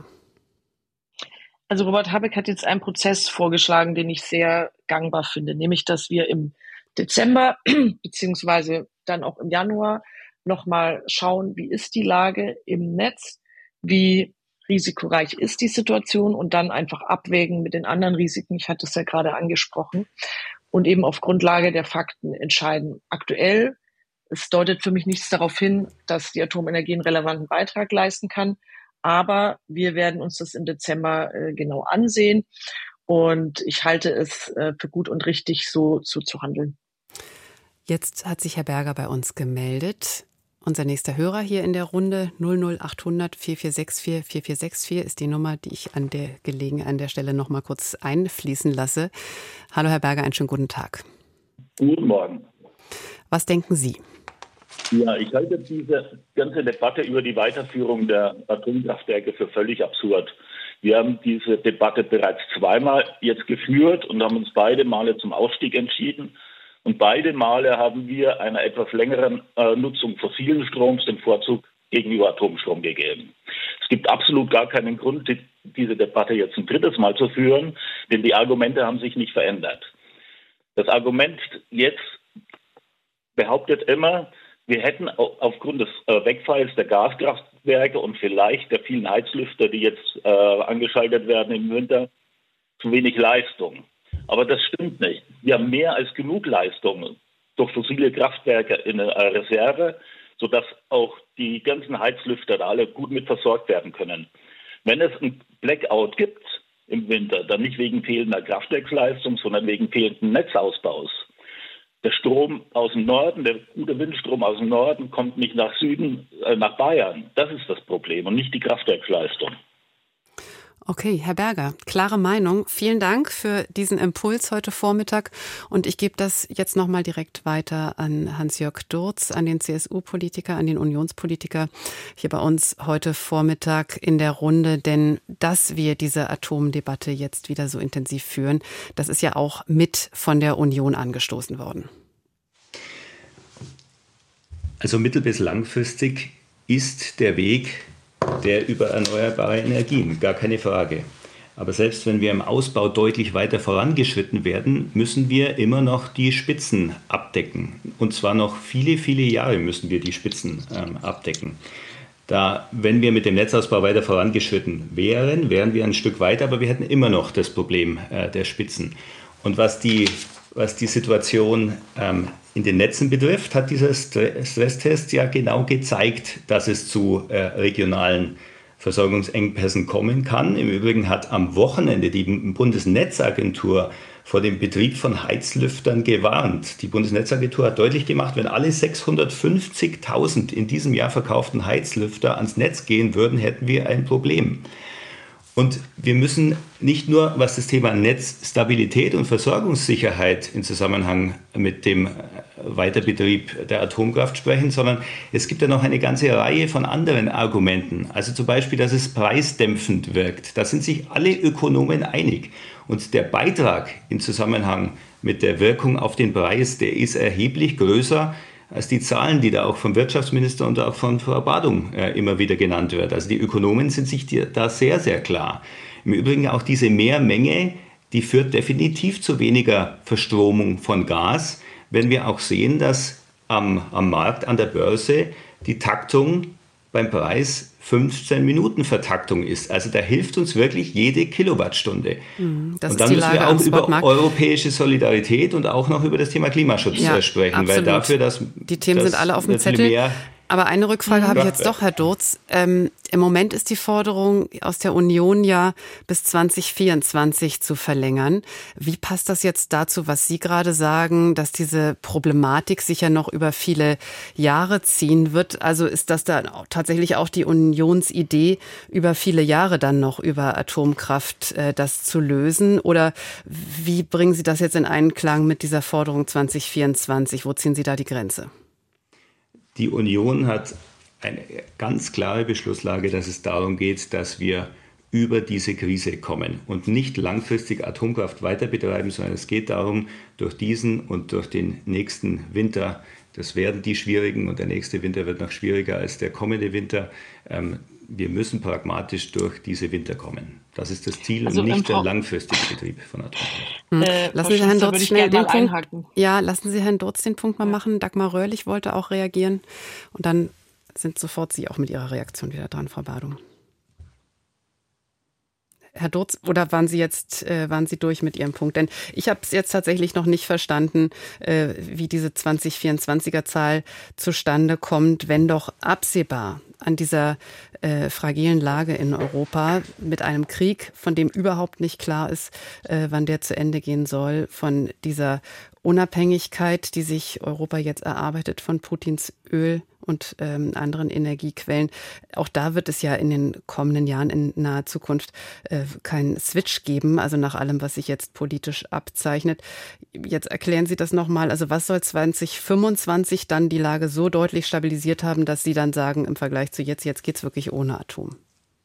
Also Robert Habeck hat jetzt einen Prozess vorgeschlagen, den ich sehr gangbar finde, nämlich dass wir im Dezember beziehungsweise dann auch im Januar nochmal schauen, wie ist die Lage im Netz, wie risikoreich ist die Situation und dann einfach abwägen mit den anderen Risiken, ich hatte es ja gerade angesprochen, und eben auf Grundlage der Fakten entscheiden. Aktuell, es deutet für mich nichts darauf hin, dass die Atomenergie einen relevanten Beitrag leisten kann, aber wir werden uns das im Dezember äh, genau ansehen und ich halte es äh, für gut und richtig, so zu, zu handeln. Jetzt hat sich Herr Berger bei uns gemeldet. Unser nächster Hörer hier in der Runde null null achthundert vier vier sechs vier vier vier sechs vier ist die Nummer, die ich an der Gelegen an der Stelle noch mal kurz einfließen lasse. Hallo Herr Berger, einen schönen guten Tag. Guten Morgen. Was denken Sie? Ja, ich halte diese ganze Debatte über die Weiterführung der Atomkraftwerke für völlig absurd. Wir haben diese Debatte bereits zweimal jetzt geführt und haben uns beide Male zum Ausstieg entschieden. Und beide Male haben wir einer etwas längeren äh, Nutzung fossilen Stroms den Vorzug gegenüber Atomstrom gegeben. Es gibt absolut gar keinen Grund, die, diese Debatte jetzt ein drittes Mal zu führen, denn die Argumente haben sich nicht verändert. Das Argument jetzt behauptet immer, wir hätten aufgrund des äh, Wegfalls der Gaskraftwerke und vielleicht der vielen Heizlüfter, die jetzt äh, angeschaltet werden im Winter, zu wenig Leistung. Aber das stimmt nicht. Wir haben mehr als genug Leistung durch fossile Kraftwerke in der Reserve, sodass auch die ganzen Heizlüfter da alle gut mit versorgt werden können. Wenn es ein Blackout gibt im Winter, dann nicht wegen fehlender Kraftwerksleistung, sondern wegen fehlenden Netzausbaus. Der Strom aus dem Norden, der gute Windstrom aus dem Norden kommt nicht nach Süden, äh, nach Bayern. Das ist das Problem und nicht die Kraftwerksleistung. Okay, Herr Berger, klare Meinung. Vielen Dank für diesen Impuls heute Vormittag. Und ich gebe das jetzt nochmal direkt weiter an Hans-Jörg Durz, an den C S U-Politiker, an den Unionspolitiker hier bei uns heute Vormittag in der Runde. Denn dass wir diese Atomdebatte jetzt wieder so intensiv führen, das ist ja auch mit von der Union angestoßen worden. Also mittel- bis langfristig ist der Weg der über erneuerbare Energien, gar keine Frage. Aber selbst wenn wir im Ausbau deutlich weiter vorangeschritten werden, müssen wir immer noch die Spitzen abdecken. Und zwar noch viele, viele Jahre müssen wir die Spitzen ähm, abdecken. Da, wenn wir mit dem Netzausbau weiter vorangeschritten wären, wären wir ein Stück weiter, aber wir hätten immer noch das Problem äh, der Spitzen. Und was die, was die Situation ähm, in den Netzen betrifft, hat dieser Stresstest ja genau gezeigt, dass es zu äh, regionalen Versorgungsengpässen kommen kann. Im Übrigen hat am Wochenende die Bundesnetzagentur vor dem Betrieb von Heizlüftern gewarnt. Die Bundesnetzagentur hat deutlich gemacht, wenn alle sechshundertfünfzigtausend in diesem Jahr verkauften Heizlüfter ans Netz gehen würden, hätten wir ein Problem. Und wir müssen nicht nur, was das Thema Netzstabilität und Versorgungssicherheit im Zusammenhang mit dem Weiterbetrieb der Atomkraft sprechen, sondern es gibt ja noch eine ganze Reihe von anderen Argumenten. Also zum Beispiel, dass es preisdämpfend wirkt. Da sind sich alle Ökonomen einig. Und der Beitrag im Zusammenhang mit der Wirkung auf den Preis, der ist erheblich größer als die Zahlen, die da auch vom Wirtschaftsminister und auch von Frau Badung äh, immer wieder genannt wird. Also die Ökonomen sind sich die, da sehr, sehr klar. Im Übrigen auch diese Mehrmenge, die führt definitiv zu weniger Verstromung von Gas, wenn wir auch sehen, dass am, am Markt, an der Börse, die Taktung beim Preis fünfzehn Minuten Vertaktung ist. Also da hilft uns wirklich jede Kilowattstunde. Das und dann ist die müssen Lage wir auch über Spotmarkt. Europäische Solidarität und auch noch über das Thema Klimaschutz Ja, sprechen, absolut. weil dafür, dass die Themen dass sind alle auf dem der Zettel. Primär Aber eine Rückfrage mhm. habe ich jetzt doch, Herr Durz. Ähm, im Moment ist die Forderung aus der Union ja bis zwanzig vierundzwanzig zu verlängern. Wie passt das jetzt dazu, was Sie gerade sagen, dass diese Problematik sich ja noch über viele Jahre ziehen wird? Also ist das dann auch tatsächlich auch die Unionsidee, über viele Jahre dann noch über Atomkraft äh, das zu lösen? Oder wie bringen Sie das jetzt in Einklang mit dieser Forderung zwanzig vierundzwanzig? Wo ziehen Sie da die Grenze? Die Union hat eine ganz klare Beschlusslage, dass es darum geht, dass wir über diese Krise kommen und nicht langfristig Atomkraft weiter betreiben, sondern es geht darum, durch diesen und durch den nächsten Winter, das werden die schwierigen und der nächste Winter wird noch schwieriger als der kommende Winter, ähm, wir müssen pragmatisch durch diese Winter kommen. Das ist das Ziel also und nicht der langfristige Betrieb von Atomkraft. Hm. Äh, lassen Sie Herrn Durz schnell den Punkt. Ja, lassen Sie Herrn Durz den Punkt mal ja. machen. Dagmar Röhrlich wollte auch reagieren. Und dann sind sofort Sie auch mit Ihrer Reaktion wieder dran, Frau Badum. Herr Durz, oder waren Sie jetzt äh, waren Sie durch mit Ihrem Punkt? Denn ich habe es jetzt tatsächlich noch nicht verstanden, äh, wie diese zwanzig vierundzwanziger Zahl zustande kommt, wenn doch absehbar an dieser äh, fragilen Lage in Europa mit einem Krieg, von dem überhaupt nicht klar ist, äh, wann der zu Ende gehen soll, von dieser Unabhängigkeit, die sich Europa jetzt erarbeitet von Putins Öl und ähm, anderen Energiequellen. Auch da wird es ja in den kommenden Jahren in naher Zukunft äh, keinen Switch geben, also nach allem, was sich jetzt politisch abzeichnet. Jetzt erklären Sie das nochmal. Also was soll zwanzig fünfundzwanzig dann die Lage so deutlich stabilisiert haben, dass Sie dann sagen, im Vergleich zu jetzt, jetzt geht's wirklich ohne Atom?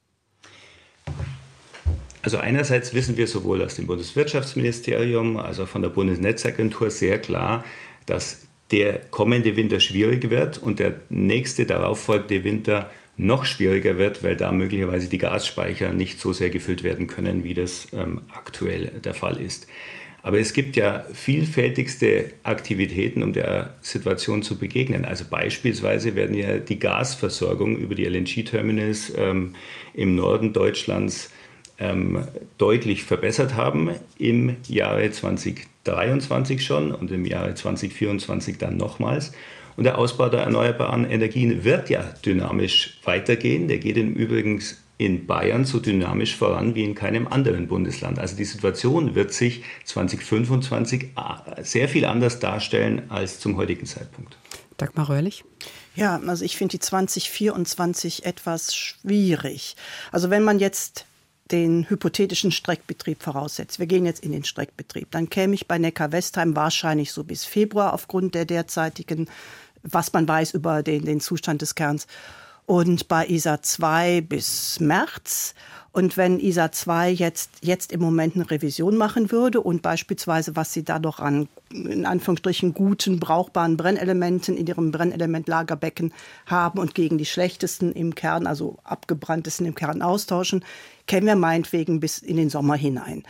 Also einerseits wissen wir sowohl aus dem Bundeswirtschaftsministerium als auch von der Bundesnetzagentur sehr klar, dass der kommende Winter schwierig wird und der nächste darauffolgende Winter noch schwieriger wird, weil da möglicherweise die Gasspeicher nicht so sehr gefüllt werden können, wie das ähm, aktuell der Fall ist. Aber es gibt ja vielfältigste Aktivitäten, um der Situation zu begegnen. Also beispielsweise werden ja die Gasversorgung über die L N G-Terminals ähm, im Norden Deutschlands ähm, deutlich verbessert haben im Jahre zwanzig dreiundzwanzig schon und im Jahre zwanzig vierundzwanzig dann nochmals. Und der Ausbau der erneuerbaren Energien wird ja dynamisch weitergehen. Der geht im Übrigen in Bayern so dynamisch voran wie in keinem anderen Bundesland. Also die Situation wird sich zwanzig fünfundzwanzig sehr viel anders darstellen als zum heutigen Zeitpunkt. Dagmar Röhrlich? Ja, also ich finde die zwanzig vierundzwanzig etwas schwierig. Also wenn man jetzt den hypothetischen Streckbetrieb voraussetzt. Wir gehen jetzt in den Streckbetrieb. Dann käme ich bei Neckar-Westheim wahrscheinlich so bis Februar aufgrund der derzeitigen, was man weiß über den, den Zustand des Kerns. Und bei I S A zwei bis März. Und wenn I S A zwei jetzt, jetzt im Moment eine Revision machen würde und beispielsweise, was sie da noch an, in Anführungsstrichen, guten, brauchbaren Brennelementen in ihrem Brennelementlagerbecken haben und gegen die schlechtesten im Kern, also abgebranntesten im Kern austauschen, kämen wir meinetwegen bis in den Sommer hinein.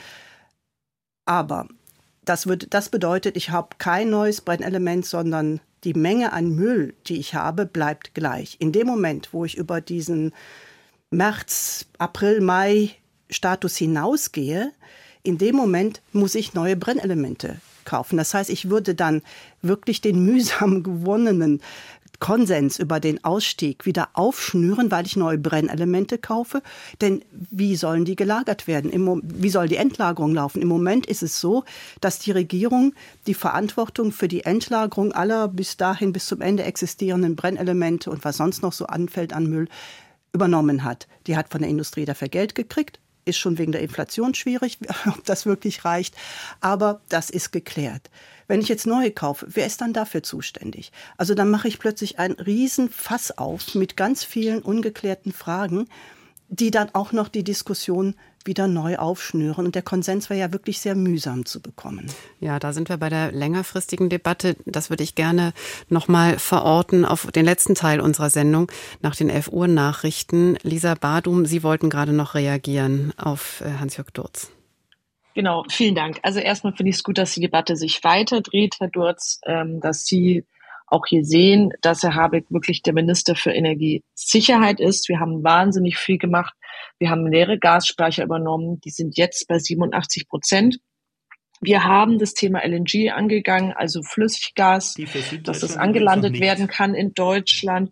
Aber das, wird, das bedeutet, ich habe kein neues Brennelement, sondern die Menge an Müll, die ich habe, bleibt gleich. In dem Moment, wo ich über diesen März, April, Mai Status hinausgehe, in dem Moment muss ich neue Brennelemente kaufen. Das heißt, ich würde dann wirklich den mühsam gewonnenen Konsens über den Ausstieg wieder aufschnüren, weil ich neue Brennelemente kaufe. Denn wie sollen die gelagert werden? Im, wie soll die Endlagerung laufen? Im Moment ist es so, dass die Regierung die Verantwortung für die Endlagerung aller bis dahin, bis zum Ende existierenden Brennelemente und was sonst noch so anfällt an Müll übernommen hat. Die hat von der Industrie dafür Geld gekriegt. Ist schon wegen der Inflation schwierig, ob das wirklich reicht. Aber das ist geklärt. Wenn ich jetzt neue kaufe, wer ist dann dafür zuständig? Also dann mache ich plötzlich ein Riesenfass auf mit ganz vielen ungeklärten Fragen, die dann auch noch die Diskussion wieder neu aufschnüren. Und der Konsens war ja wirklich sehr mühsam zu bekommen. Ja, da sind wir bei der längerfristigen Debatte. Das würde ich gerne noch mal verorten auf den letzten Teil unserer Sendung nach den elf Uhr Nachrichten. Lisa Badum, Sie wollten gerade noch reagieren auf Hans-Jörg Durz. Genau, vielen Dank. Also erstmal finde ich es gut, dass die Debatte sich weiterdreht, Herr Durz, ähm, dass Sie auch hier sehen, dass Herr Habeck wirklich der Minister für Energiesicherheit ist. Wir haben wahnsinnig viel gemacht. Wir haben leere Gasspeicher übernommen. Die sind jetzt bei siebenundachtzig Prozent. Wir haben das Thema L N G angegangen, also Flüssiggas, dass das angelandet werden kann in Deutschland.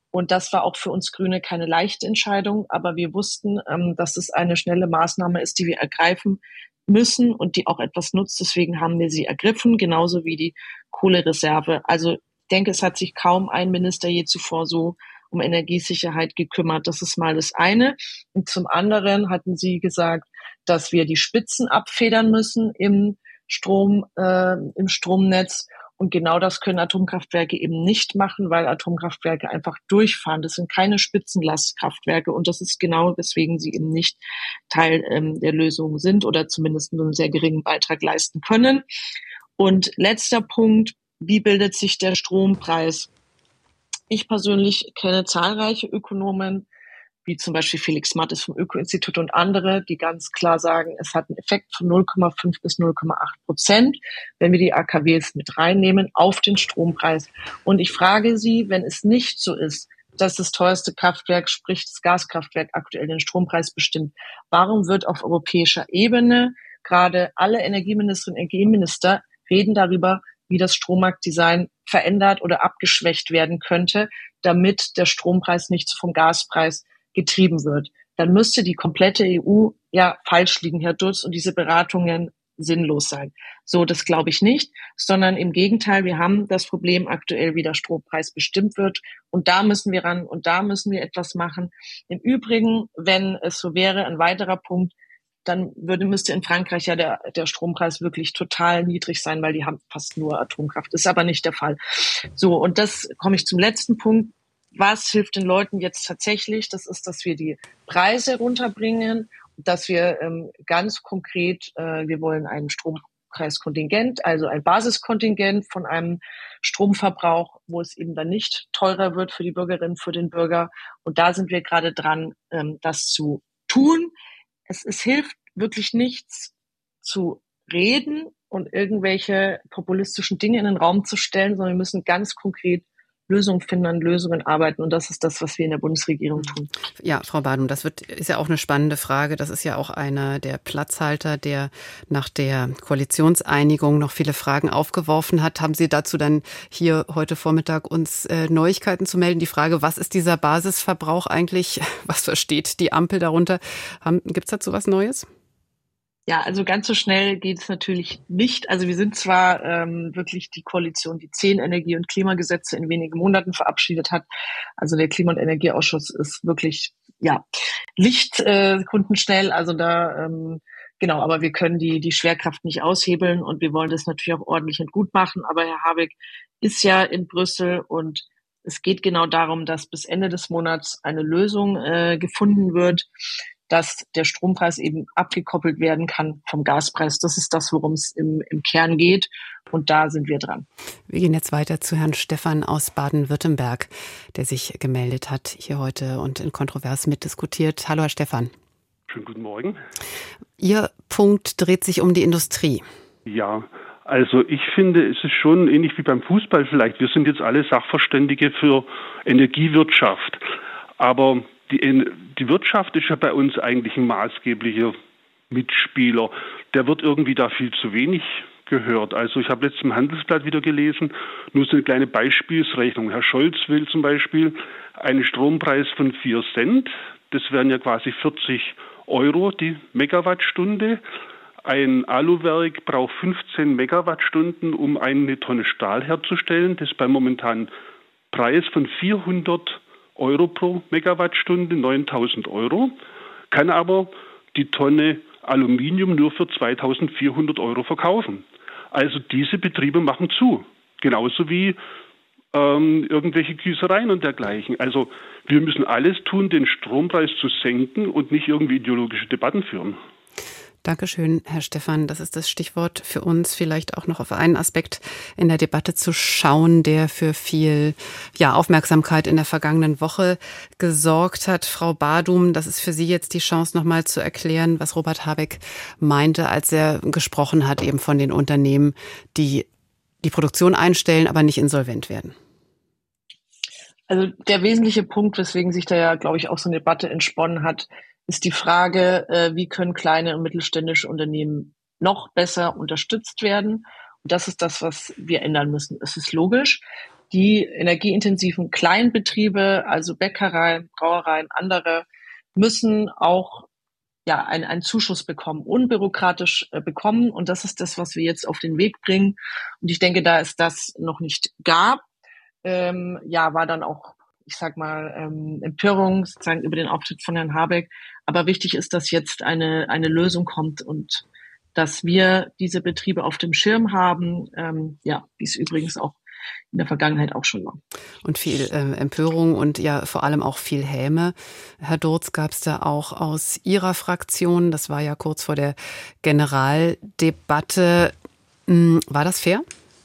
Und das war auch für uns Grüne keine leichte Entscheidung, aber wir wussten, ähm, dass es eine schnelle Maßnahme ist, die wir ergreifen müssen und die auch etwas nutzt. Deswegen haben wir sie ergriffen, genauso wie die Kohlereserve. Also ich denke, es hat sich kaum ein Minister je zuvor so um Energiesicherheit gekümmert. Das ist mal das eine. Und zum anderen hatten Sie gesagt, dass wir die Spitzen abfedern müssen im Strom, äh, im Stromnetz. Und genau das können Atomkraftwerke eben nicht machen, weil Atomkraftwerke einfach durchfahren. Das sind keine Spitzenlastkraftwerke und das ist genau weswegen sie eben nicht Teil ähm, der Lösung sind oder zumindest nur einen sehr geringen Beitrag leisten können. Und letzter Punkt, wie bildet sich der Strompreis? Ich persönlich kenne zahlreiche Ökonomen, wie zum Beispiel Felix Mattes vom Öko-Institut und andere, die ganz klar sagen, es hat einen Effekt von null Komma fünf bis null Komma acht Prozent, wenn wir die A K Ws mit reinnehmen auf den Strompreis. Und ich frage Sie, wenn es nicht so ist, dass das teuerste Kraftwerk, sprich das Gaskraftwerk, aktuell den Strompreis bestimmt, warum wird auf europäischer Ebene gerade alle Energieministerinnen und Energieminister reden darüber, wie das Strommarktdesign verändert oder abgeschwächt werden könnte, damit der Strompreis nicht vom Gaspreis getrieben wird. Dann müsste die komplette E U ja falsch liegen, Herr Dutz, und diese Beratungen sinnlos sein. So, das glaube ich nicht, sondern im Gegenteil, wir haben das Problem aktuell, wie der Strompreis bestimmt wird und da müssen wir ran und da müssen wir etwas machen. Im Übrigen, wenn es so wäre, ein weiterer Punkt, dann würde, müsste in Frankreich ja der, der Strompreis wirklich total niedrig sein, weil die haben fast nur Atomkraft. Das ist aber nicht der Fall. So, und das komme ich zum letzten Punkt. Was hilft den Leuten jetzt tatsächlich? Das ist, dass wir die Preise runterbringen, dass wir ähm, ganz konkret, äh, wir wollen ein Strompreiskontingent, also ein Basiskontingent von einem Stromverbrauch, wo es eben dann nicht teurer wird für die Bürgerinnen, für den Bürger. Und da sind wir gerade dran, ähm, das zu tun. Es, es hilft wirklich nichts zu reden und irgendwelche populistischen Dinge in den Raum zu stellen, sondern wir müssen ganz konkret Lösungen finden, an Lösungen arbeiten. Und das ist das, was wir in der Bundesregierung tun. Ja, Frau Badum, das wird, ist ja auch eine spannende Frage. Das ist ja auch einer der Platzhalter, der nach der Koalitionseinigung noch viele Fragen aufgeworfen hat. Haben Sie dazu dann hier heute Vormittag uns äh, Neuigkeiten zu melden? Die Frage, was ist dieser Basisverbrauch eigentlich? Was versteht die Ampel darunter? Gibt es dazu was Neues? Ja, also ganz so schnell geht es natürlich nicht. Also wir sind zwar ähm, wirklich die Koalition, die zehn Energie- und Klimagesetze in wenigen Monaten verabschiedet hat. Also der Klima- und Energieausschuss ist wirklich, ja, lichtsekundenschnell. Äh, also da, ähm, genau, aber wir können die, die Schwerkraft nicht aushebeln und wir wollen das natürlich auch ordentlich und gut machen. Aber Herr Habeck ist ja in Brüssel und es geht genau darum, dass bis Ende des Monats eine Lösung äh, gefunden wird, dass der Strompreis eben abgekoppelt werden kann vom Gaspreis. Das ist das, worum es im, im Kern geht. Und da sind wir dran. Wir gehen jetzt weiter zu Herrn Stephan aus Baden-Württemberg, der sich gemeldet hat hier heute und in Kontrovers mitdiskutiert. Hallo, Herr Stephan. Schönen guten Morgen. Ihr Punkt dreht sich um die Industrie. Ja, also ich finde, es ist schon ähnlich wie beim Fußball vielleicht. Wir sind jetzt alle Sachverständige für Energiewirtschaft. Aber Die, die Wirtschaft ist ja bei uns eigentlich ein maßgeblicher Mitspieler. Der wird irgendwie da viel zu wenig gehört. Also ich habe letztens im Handelsblatt wieder gelesen, nur so eine kleine Beispielsrechnung. Herr Scholz will zum Beispiel einen Strompreis von vier Cent. Das wären ja quasi vierzig Euro die Megawattstunde. Ein Aluwerk braucht fünfzehn Megawattstunden, um eine Tonne Stahl herzustellen. Das ist beim momentanen Preis von vierhundert Euro pro Megawattstunde, neuntausend Euro, kann aber die Tonne Aluminium nur für zweitausendvierhundert Euro verkaufen. Also diese Betriebe machen zu, genauso wie ähm, irgendwelche Gießereien und dergleichen. Also wir müssen alles tun, den Strompreis zu senken und nicht irgendwie ideologische Debatten führen. Dankeschön, Herr Stephan. Das ist das Stichwort für uns, vielleicht auch noch auf einen Aspekt in der Debatte zu schauen, der für viel ja, Aufmerksamkeit in der vergangenen Woche gesorgt hat. Frau Badum, das ist für Sie jetzt die Chance, nochmal zu erklären, was Robert Habeck meinte, als er gesprochen hat eben von den Unternehmen, die die Produktion einstellen, aber nicht insolvent werden. Also der wesentliche Punkt, weswegen sich da ja, glaube ich, auch so eine Debatte entsponnen hat, ist die Frage, äh, wie können kleine und mittelständische Unternehmen noch besser unterstützt werden? Und das ist das, was wir ändern müssen. Es ist logisch, die energieintensiven Kleinbetriebe, also Bäckereien, Brauereien, andere, müssen auch ja, ein, einen Zuschuss bekommen, unbürokratisch äh, bekommen. Und das ist das, was wir jetzt auf den Weg bringen. Und ich denke, da es das noch nicht gab, ähm, ja, war dann auch, ich sag mal, ähm, Empörung sozusagen über den Auftritt von Herrn Habeck. Aber wichtig ist, dass jetzt eine, eine Lösung kommt und dass wir diese Betriebe auf dem Schirm haben, ähm, ja, wie es übrigens auch in der Vergangenheit auch schon war. Und viel äh, Empörung und ja vor allem auch viel Häme. Herr Durz, gab es da auch aus Ihrer Fraktion, das war ja kurz vor der Generaldebatte, mh, war das fair?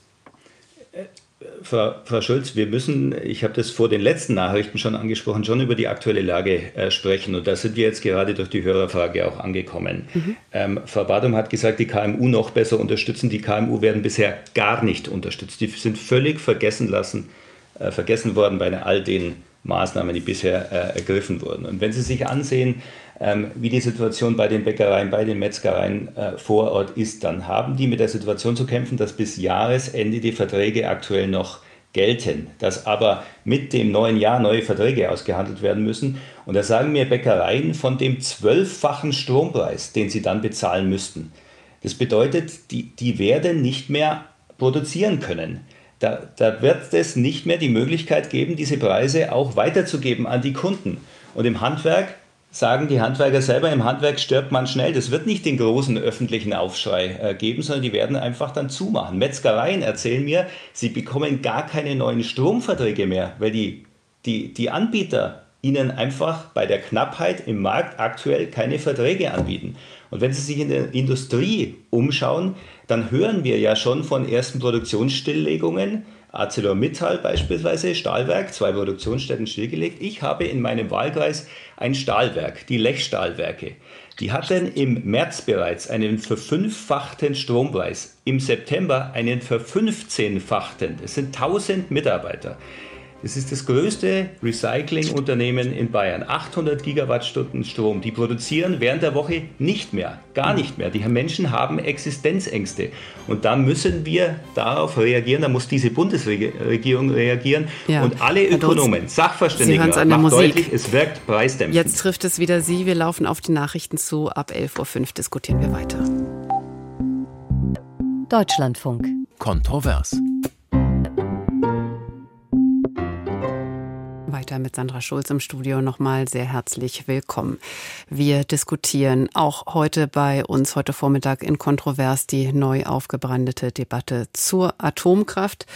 Frau, Frau Schulz, wir müssen, ich habe das vor den letzten Nachrichten schon angesprochen, schon über die aktuelle Lage äh, sprechen. Und da sind wir jetzt gerade durch die Hörerfrage auch angekommen. Mhm. Ähm, Frau Badum hat gesagt, die K M U noch besser unterstützen. Die K M U werden bisher gar nicht unterstützt. Die sind völlig vergessen lassen, äh, vergessen worden bei all den Maßnahmen, die bisher äh, ergriffen wurden. Und wenn Sie sich ansehen, ähm, wie die Situation bei den Bäckereien, bei den Metzgereien äh, vor Ort ist, dann haben die mit der Situation zu kämpfen, dass bis Jahresende die Verträge aktuell noch gelten, dass aber mit dem neuen Jahr neue Verträge ausgehandelt werden müssen. Und da sagen mir Bäckereien von dem zwölffachen Strompreis, den sie dann bezahlen müssten. Das bedeutet, die, die werden nicht mehr produzieren können. Da, da wird es nicht mehr die Möglichkeit geben, diese Preise auch weiterzugeben an die Kunden. Und im Handwerk, sagen die Handwerker selber, im Handwerk stirbt man schnell. Das wird nicht den großen öffentlichen Aufschrei äh, geben, sondern die werden einfach dann zumachen. Metzgereien erzählen mir, sie bekommen gar keine neuen Stromverträge mehr, weil die, die, die Anbieter ihnen einfach bei der Knappheit im Markt aktuell keine Verträge anbieten. Und wenn Sie sich in der Industrie umschauen, dann hören wir ja schon von ersten Produktionsstilllegungen. ArcelorMittal beispielsweise, Stahlwerk, zwei Produktionsstätten stillgelegt. Ich habe in meinem Wahlkreis ein Stahlwerk, die Lechstahlwerke. Die hatten im März bereits einen verfünffachten Strompreis, im September einen verfünfzehnfachten. Das sind tausend Mitarbeiter. Das ist das größte Recyclingunternehmen in Bayern. achthundert Gigawattstunden Strom. Die produzieren während der Woche nicht mehr, gar nicht mehr. Die Menschen haben Existenzängste. Und da müssen wir darauf reagieren. Da muss diese Bundesregierung reagieren. Ja, und alle Ökonomen, Sachverständigen, machen deutlich, es wirkt preisdämpfend. Jetzt trifft es wieder Sie. Wir laufen auf die Nachrichten zu. Ab elf Uhr fünf diskutieren wir weiter. Deutschlandfunk. Kontrovers. Weiter mit Sandra Schulz im Studio. Nochmal sehr herzlich willkommen. Wir diskutieren auch heute bei uns, heute Vormittag in Kontrovers, die neu aufgebrandete Debatte zur Atomkraft.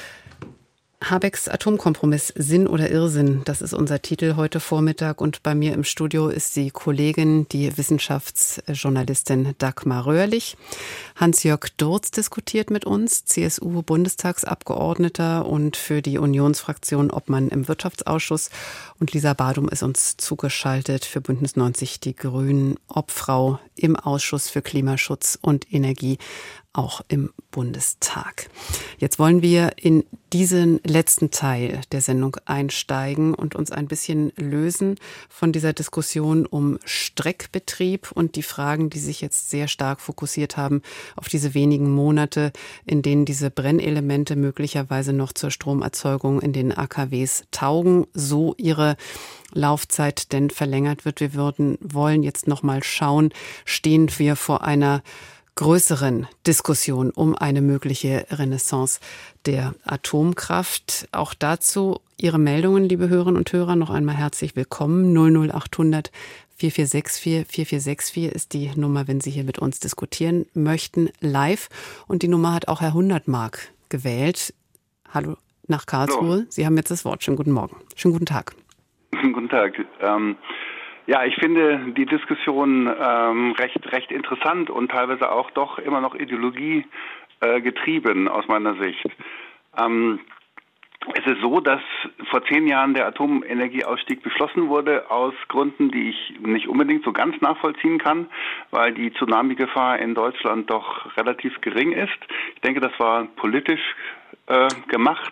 Habecks Atomkompromiss, Sinn oder Irrsinn, das ist unser Titel heute Vormittag. Und bei mir im Studio ist die Kollegin, die Wissenschaftsjournalistin Dagmar Röhrlich. Hans-Jörg Durz diskutiert mit uns, C S U-Bundestagsabgeordneter und für die Unionsfraktion Obmann im Wirtschaftsausschuss. Und Lisa Badum ist uns zugeschaltet für Bündnis neunzig Die Grünen, Obfrau im Ausschuss für Klimaschutz und Energie, auch im Bundestag. Jetzt wollen wir in diesen letzten Teil der Sendung einsteigen und uns ein bisschen lösen von dieser Diskussion um Streckbetrieb und die Fragen, die sich jetzt sehr stark fokussiert haben auf diese wenigen Monate, in denen diese Brennelemente möglicherweise noch zur Stromerzeugung in den A K Ws taugen, so ihre Laufzeit denn verlängert wird. Wir würden wollen jetzt noch mal schauen, stehen wir vor einer größeren Diskussion um eine mögliche Renaissance der Atomkraft. Auch dazu Ihre Meldungen, liebe Hörerinnen und Hörer, noch einmal herzlich willkommen. null null achthundert vier vier sechs vier vier vier sechs vier ist die Nummer, wenn Sie hier mit uns diskutieren möchten, live. Und die Nummer hat auch Herr Hundertmark gewählt. Hallo nach Karlsruhe. Hallo. Sie haben jetzt das Wort. Schönen guten Morgen. Schönen guten Tag. Guten Tag. Ähm Ja, ich finde die Diskussion ähm, recht recht interessant und teilweise auch doch immer noch Ideologie äh, getrieben aus meiner Sicht. Ähm, es ist so, dass vor zehn Jahren der Atomenergieausstieg beschlossen wurde aus Gründen, die ich nicht unbedingt so ganz nachvollziehen kann, weil die Tsunami-Gefahr in Deutschland doch relativ gering ist. Ich denke, das war politisch äh, gemacht.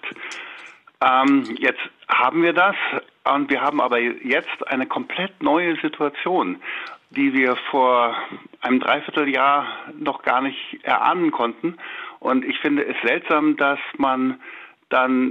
Ähm, jetzt haben wir das. Und wir haben aber jetzt eine komplett neue Situation, die wir vor einem Dreivierteljahr noch gar nicht erahnen konnten. Und ich finde es seltsam, dass man dann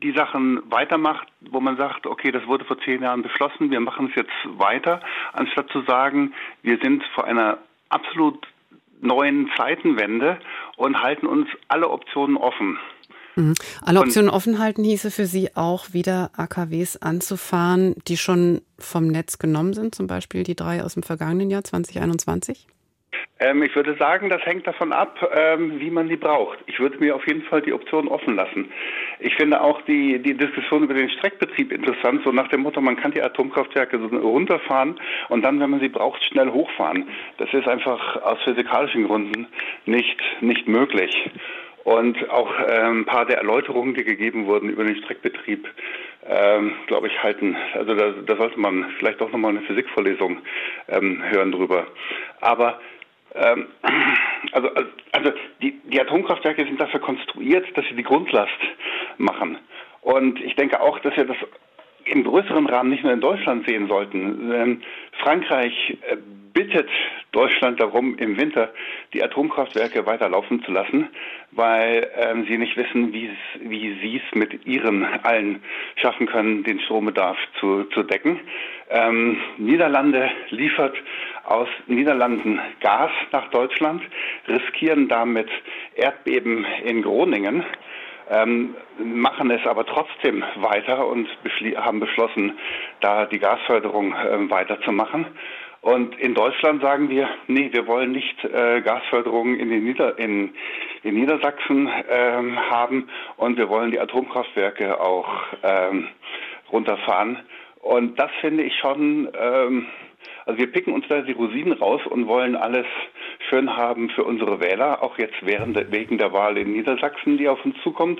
die Sachen weitermacht, wo man sagt, okay, das wurde vor zehn Jahren beschlossen, wir machen es jetzt weiter, anstatt zu sagen, wir sind vor einer absolut neuen Zeitenwende und halten uns alle Optionen offen. Mhm. Alle Optionen und, offen halten hieße für Sie auch, wieder A K Ws anzufahren, die schon vom Netz genommen sind, zum Beispiel die drei aus dem vergangenen Jahr zwanzig einundzwanzig? Ähm, ich würde sagen, das hängt davon ab, ähm, wie man die braucht. Ich würde mir auf jeden Fall die Option offen lassen. Ich finde auch die, die Diskussion über den Streckbetrieb interessant, so nach dem Motto, man kann die Atomkraftwerke so runterfahren und dann, wenn man sie braucht, schnell hochfahren. Das ist einfach aus physikalischen Gründen nicht, nicht möglich. Und auch ähm, ein paar der Erläuterungen, die gegeben wurden über den Streckbetrieb, ähm, glaube ich, halten. Also da, da sollte man vielleicht auch nochmal eine Physikvorlesung ähm, hören drüber. Aber ähm, also, also die, die Atomkraftwerke sind dafür konstruiert, dass sie die Grundlast machen. Und ich denke auch, dass wir das im größeren Rahmen nicht nur in Deutschland sehen sollten. Ähm, Frankreich äh, bittet Deutschland darum, im Winter die Atomkraftwerke weiterlaufen zu lassen, weil ähm, sie nicht wissen, wie sie es mit ihren allen schaffen können, den Strombedarf zu, zu decken. Ähm, Niederlande liefert aus Niederlanden Gas nach Deutschland, riskieren damit Erdbeben in Groningen, ähm, machen es aber trotzdem weiter und beschli- haben beschlossen, da die Gasförderung äh, weiterzumachen. Und in Deutschland sagen wir, nee, wir wollen nicht äh, Gasförderung in, den Nieder- in, in Niedersachsen ähm, haben und wir wollen die Atomkraftwerke auch ähm, runterfahren. Und das finde ich schon, ähm, also wir picken uns da die Rosinen raus und wollen alles schön haben für unsere Wähler, auch jetzt während der, wegen der Wahl in Niedersachsen, die auf uns zukommt,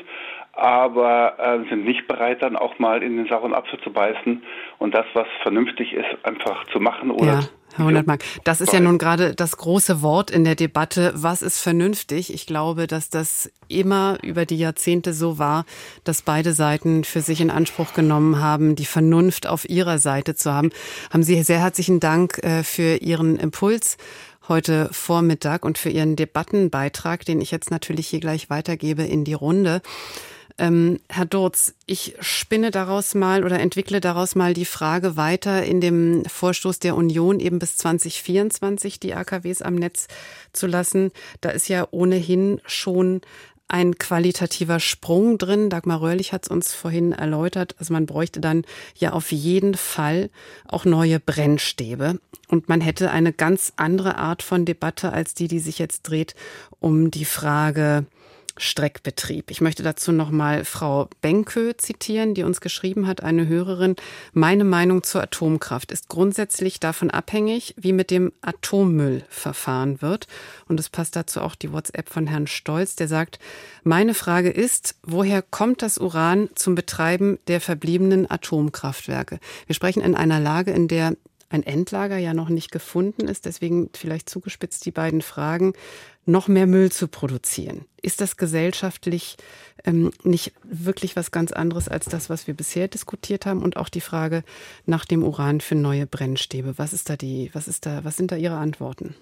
aber äh, sind nicht bereit, dann auch mal in den sauren Apfel zu beißen und das, was vernünftig ist, einfach zu machen. Oder ja, Herr Hundertmark, das ist ja nun gerade das große Wort in der Debatte. Was ist vernünftig? Ich glaube, dass das immer über die Jahrzehnte so war, dass beide Seiten für sich in Anspruch genommen haben, die Vernunft auf ihrer Seite zu haben. Haben Sie sehr herzlichen Dank äh, für Ihren Impuls heute Vormittag und für Ihren Debattenbeitrag, den ich jetzt natürlich hier gleich weitergebe in die Runde. Ähm, Herr Durz, ich spinne daraus mal oder entwickle daraus mal die Frage weiter in dem Vorstoß der Union, eben bis zwanzig vierundzwanzig die A K Ws am Netz zu lassen. Da ist ja ohnehin schon ein qualitativer Sprung drin. Dagmar Röhrlich hat es uns vorhin erläutert. Also man bräuchte dann ja auf jeden Fall auch neue Brennstäbe. Und man hätte eine ganz andere Art von Debatte als die, die sich jetzt dreht um die Frage Streckbetrieb. Ich möchte dazu noch mal Frau Benkö zitieren, die uns geschrieben hat, eine Hörerin. Meine Meinung zur Atomkraft ist grundsätzlich davon abhängig, wie mit dem Atommüll verfahren wird. Und es passt dazu auch die WhatsApp von Herrn Stolz, der sagt, meine Frage ist, woher kommt das Uran zum Betreiben der verbliebenen Atomkraftwerke? Wir sprechen in einer Lage, in der ein Endlager ja noch nicht gefunden ist, deswegen vielleicht zugespitzt die beiden Fragen, noch mehr Müll zu produzieren. Ist das gesellschaftlich ähm, nicht wirklich was ganz anderes als das, was wir bisher diskutiert haben? Und auch die Frage nach dem Uran für neue Brennstäbe. Was ist da die, was ist da, was sind da Ihre Antworten?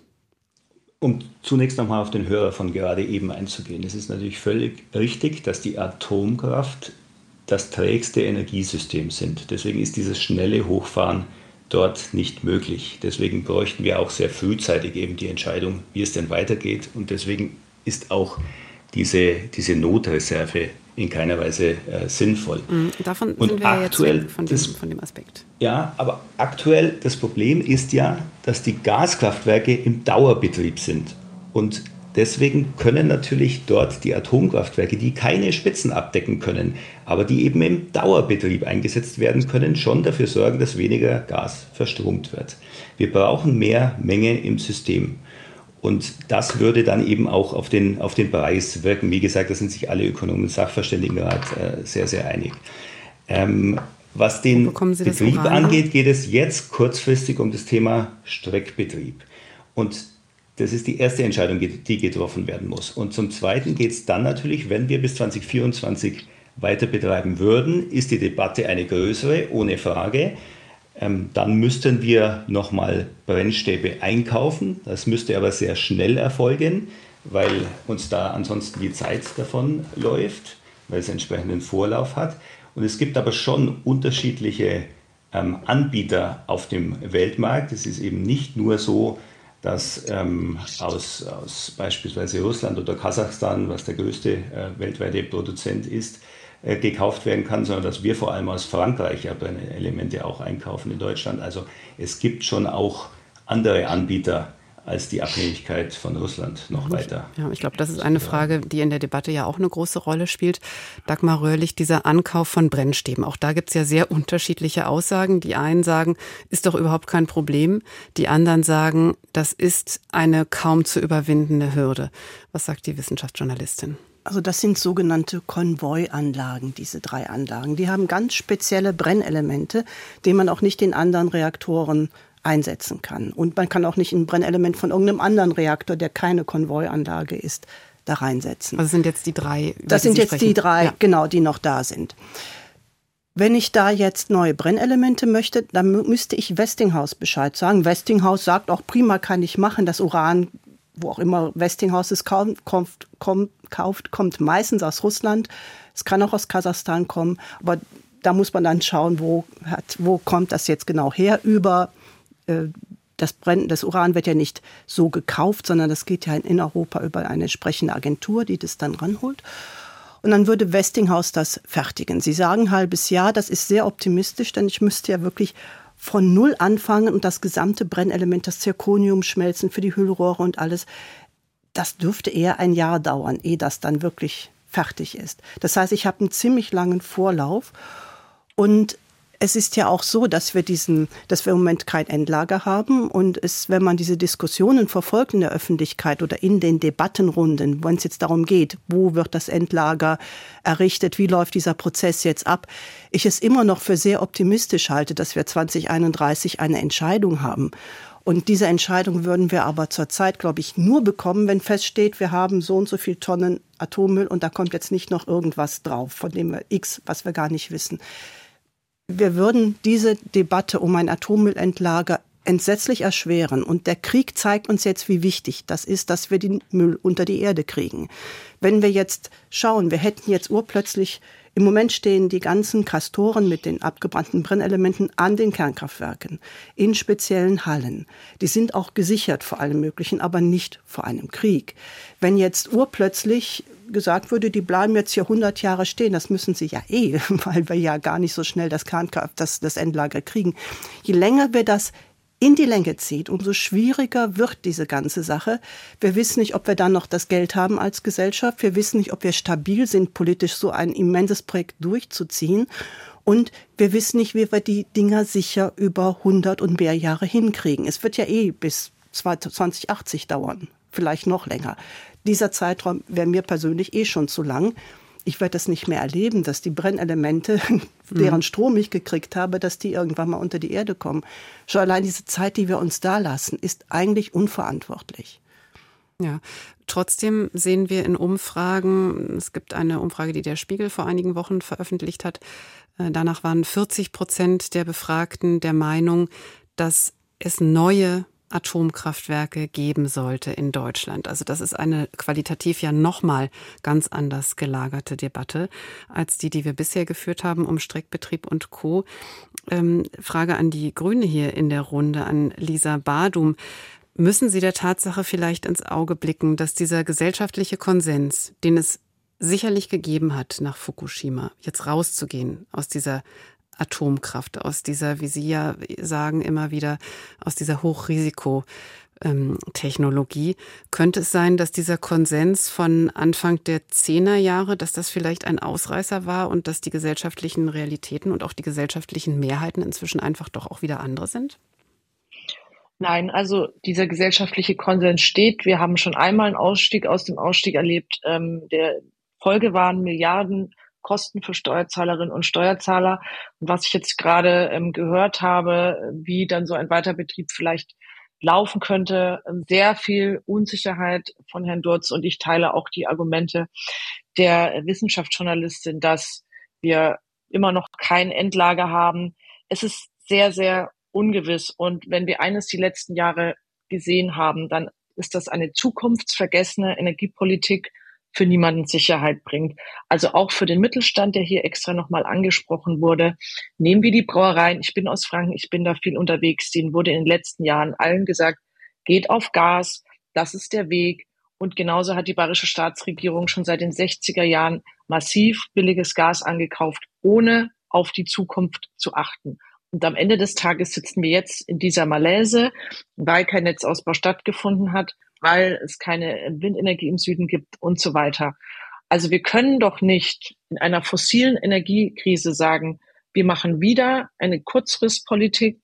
Um zunächst nochmal auf den Hörer von gerade eben einzugehen. Es ist natürlich völlig richtig, dass die Atomkraft das trägste Energiesystem sind. Deswegen ist dieses schnelle Hochfahren dort nicht möglich. Deswegen bräuchten wir auch sehr frühzeitig eben die Entscheidung, wie es denn weitergeht. Und deswegen ist auch diese, diese Notreserve in keiner Weise äh, sinnvoll. Mhm, davon und sind wir aktuell jetzt weg von dem, das, von dem Aspekt. Ja, aber aktuell das Problem ist ja, dass die Gaskraftwerke im Dauerbetrieb sind. Und deswegen können natürlich dort die Atomkraftwerke, die keine Spitzen abdecken können, aber die eben im Dauerbetrieb eingesetzt werden können, schon dafür sorgen, dass weniger Gas verstromt wird. Wir brauchen mehr Menge im System. Und das würde dann eben auch auf den, auf den Preis wirken. Wie gesagt, da sind sich alle Ökonomen und Sachverständigenrat äh, sehr, sehr einig. Ähm, was den Betrieb angeht, geht es jetzt kurzfristig um das Thema Streckbetrieb. Und das ist die erste Entscheidung, die getroffen werden muss. Und zum Zweiten geht es dann natürlich, wenn wir bis zwanzig vierundzwanzig weiter betreiben würden, ist die Debatte eine größere, ohne Frage. Ähm, dann müssten wir nochmal Brennstäbe einkaufen. Das müsste aber sehr schnell erfolgen, weil uns da ansonsten die Zeit davon läuft. weil es entsprechenden Vorlauf hat. Und es gibt aber schon unterschiedliche ähm, Anbieter auf dem Weltmarkt. Es ist eben nicht nur so, dass ähm, aus, aus beispielsweise Russland oder Kasachstan, was der größte äh, weltweite Produzent ist, äh, gekauft werden kann, sondern dass wir vor allem aus Frankreich ja Brennelemente auch einkaufen in Deutschland. Also es gibt schon auch andere Anbieter als die Abhängigkeit von Russland noch weiter. Ja, ich glaube, das ist eine Frage, die in der Debatte ja auch eine große Rolle spielt. Dagmar Röhrlich, dieser Ankauf von Brennstäben, auch da gibt es ja sehr unterschiedliche Aussagen. Die einen sagen, ist doch überhaupt kein Problem. Die anderen sagen, das ist eine kaum zu überwindende Hürde. Was sagt die Wissenschaftsjournalistin? Also das sind sogenannte Konvoianlagen, diese drei Anlagen. Die haben ganz spezielle Brennelemente, die man auch nicht in anderen Reaktoren einsetzen kann. Und man kann auch nicht ein Brennelement von irgendeinem anderen Reaktor, der keine Konvoianlage ist, da reinsetzen. Also sind jetzt die drei. Das sind jetzt die drei, ja. Genau, die noch da sind. Wenn ich da jetzt neue Brennelemente möchte, dann müsste ich Westinghouse Bescheid sagen. Westinghouse sagt auch, prima, kann ich machen. Das Uran, wo auch immer Westinghouse es kauft, kommt, kauft, kommt meistens aus Russland. Es kann auch aus Kasachstan kommen. Aber da muss man dann schauen, wo, hat, wo kommt das jetzt genau her. Über Das, Brenn, das Uran wird ja nicht so gekauft, sondern das geht ja in Europa über eine entsprechende Agentur, die das dann ranholt. Und dann würde Westinghouse das fertigen. Sie sagen ein halbes Jahr, das ist sehr optimistisch, denn ich müsste ja wirklich von Null anfangen und das gesamte Brennelement, das Zirconium schmelzen für die Hüllrohre und alles. Das dürfte eher ein Jahr dauern, ehe das dann wirklich fertig ist. Das heißt, ich habe einen ziemlich langen Vorlauf und es ist ja auch so, dass wir diesen, dass wir im Moment kein Endlager haben und es, wenn man diese Diskussionen verfolgt in der Öffentlichkeit oder in den Debattenrunden, wenn es jetzt darum geht, wo wird das Endlager errichtet, wie läuft dieser Prozess jetzt ab, ich es immer noch für sehr optimistisch halte, dass wir zwanzig einunddreißig eine Entscheidung haben. Und diese Entscheidung würden wir aber zurzeit, glaube ich, nur bekommen, wenn feststeht, wir haben so und so viel Tonnen Atommüll und da kommt jetzt nicht noch irgendwas drauf, von dem wir X, was wir gar nicht wissen. Wir würden diese Debatte um ein Atommüllendlager entsetzlich erschweren. Und der Krieg zeigt uns jetzt, wie wichtig das ist, dass wir den Müll unter die Erde kriegen. Wenn wir jetzt schauen, wir hätten jetzt urplötzlich, im Moment stehen die ganzen Kastoren mit den abgebrannten Brennelementen an den Kernkraftwerken, in speziellen Hallen. Die sind auch gesichert vor allem Möglichen, aber nicht vor einem Krieg. Wenn jetzt urplötzlich gesagt würde, die bleiben jetzt hier hundert Jahre stehen, das müssen sie ja eh, weil wir ja gar nicht so schnell das Kernkraft, das, das Endlager kriegen. Je länger wir das in die Länge zieht, umso schwieriger wird diese ganze Sache. Wir wissen nicht, ob wir dann noch das Geld haben als Gesellschaft. Wir wissen nicht, ob wir stabil sind, politisch so ein immenses Projekt durchzuziehen. Und wir wissen nicht, wie wir die Dinger sicher über hundert und mehr Jahre hinkriegen. Es wird ja eh bis zwanzig achtzig dauern, vielleicht noch länger. Dieser Zeitraum wäre mir persönlich eh schon zu lang. Ich werde das nicht mehr erleben, dass die Brennelemente, deren Strom ich gekriegt habe, dass die irgendwann mal unter die Erde kommen. Schon allein diese Zeit, die wir uns da lassen, ist eigentlich unverantwortlich. Ja, trotzdem sehen wir in Umfragen, es gibt eine Umfrage, die der Spiegel vor einigen Wochen veröffentlicht hat, danach waren vierzig Prozent der Befragten der Meinung, dass es neue Atomkraftwerke geben sollte in Deutschland. Also das ist eine qualitativ ja nochmal ganz anders gelagerte Debatte als die, die wir bisher geführt haben um Streckbetrieb und Co. Ähm, Frage an die Grüne hier in der Runde, an Lisa Badum. Müssen Sie der Tatsache vielleicht ins Auge blicken, dass dieser gesellschaftliche Konsens, den es sicherlich gegeben hat nach Fukushima, jetzt rauszugehen aus dieser Atomkraft, aus dieser, wie Sie ja sagen, immer wieder aus dieser Hochrisikotechnologie. Könnte es sein, dass dieser Konsens von Anfang der Zehnerjahre, dass das vielleicht ein Ausreißer war und dass die gesellschaftlichen Realitäten und auch die gesellschaftlichen Mehrheiten inzwischen einfach doch auch wieder andere sind? Nein, also dieser gesellschaftliche Konsens steht. Wir haben schon einmal einen Ausstieg aus dem Ausstieg erlebt. Ähm, der Folge waren Milliarden Kosten für Steuerzahlerinnen und Steuerzahler. Und was ich jetzt gerade ähm, gehört habe, wie dann so ein Weiterbetrieb vielleicht laufen könnte, sehr viel Unsicherheit von Herrn Durz. Und ich teile auch die Argumente der Wissenschaftsjournalistin, dass wir immer noch kein Endlager haben. Es ist sehr, sehr ungewiss. Und wenn wir eines die letzten Jahre gesehen haben, dann ist das eine zukunftsvergessene Energiepolitik für niemanden Sicherheit bringt. Also auch für den Mittelstand, der hier extra nochmal angesprochen wurde. Nehmen wir die Brauereien. Ich bin aus Franken, ich bin da viel unterwegs. Denen wurde in den letzten Jahren allen gesagt, geht auf Gas, das ist der Weg. Und genauso hat die bayerische Staatsregierung schon seit den sechziger Jahren massiv billiges Gas angekauft, ohne auf die Zukunft zu achten. Und am Ende des Tages sitzen wir jetzt in dieser Malaise, weil kein Netzausbau stattgefunden hat, weil es keine Windenergie im Süden gibt und so weiter. Also wir können doch nicht in einer fossilen Energiekrise sagen, wir machen wieder eine Kurzfristpolitik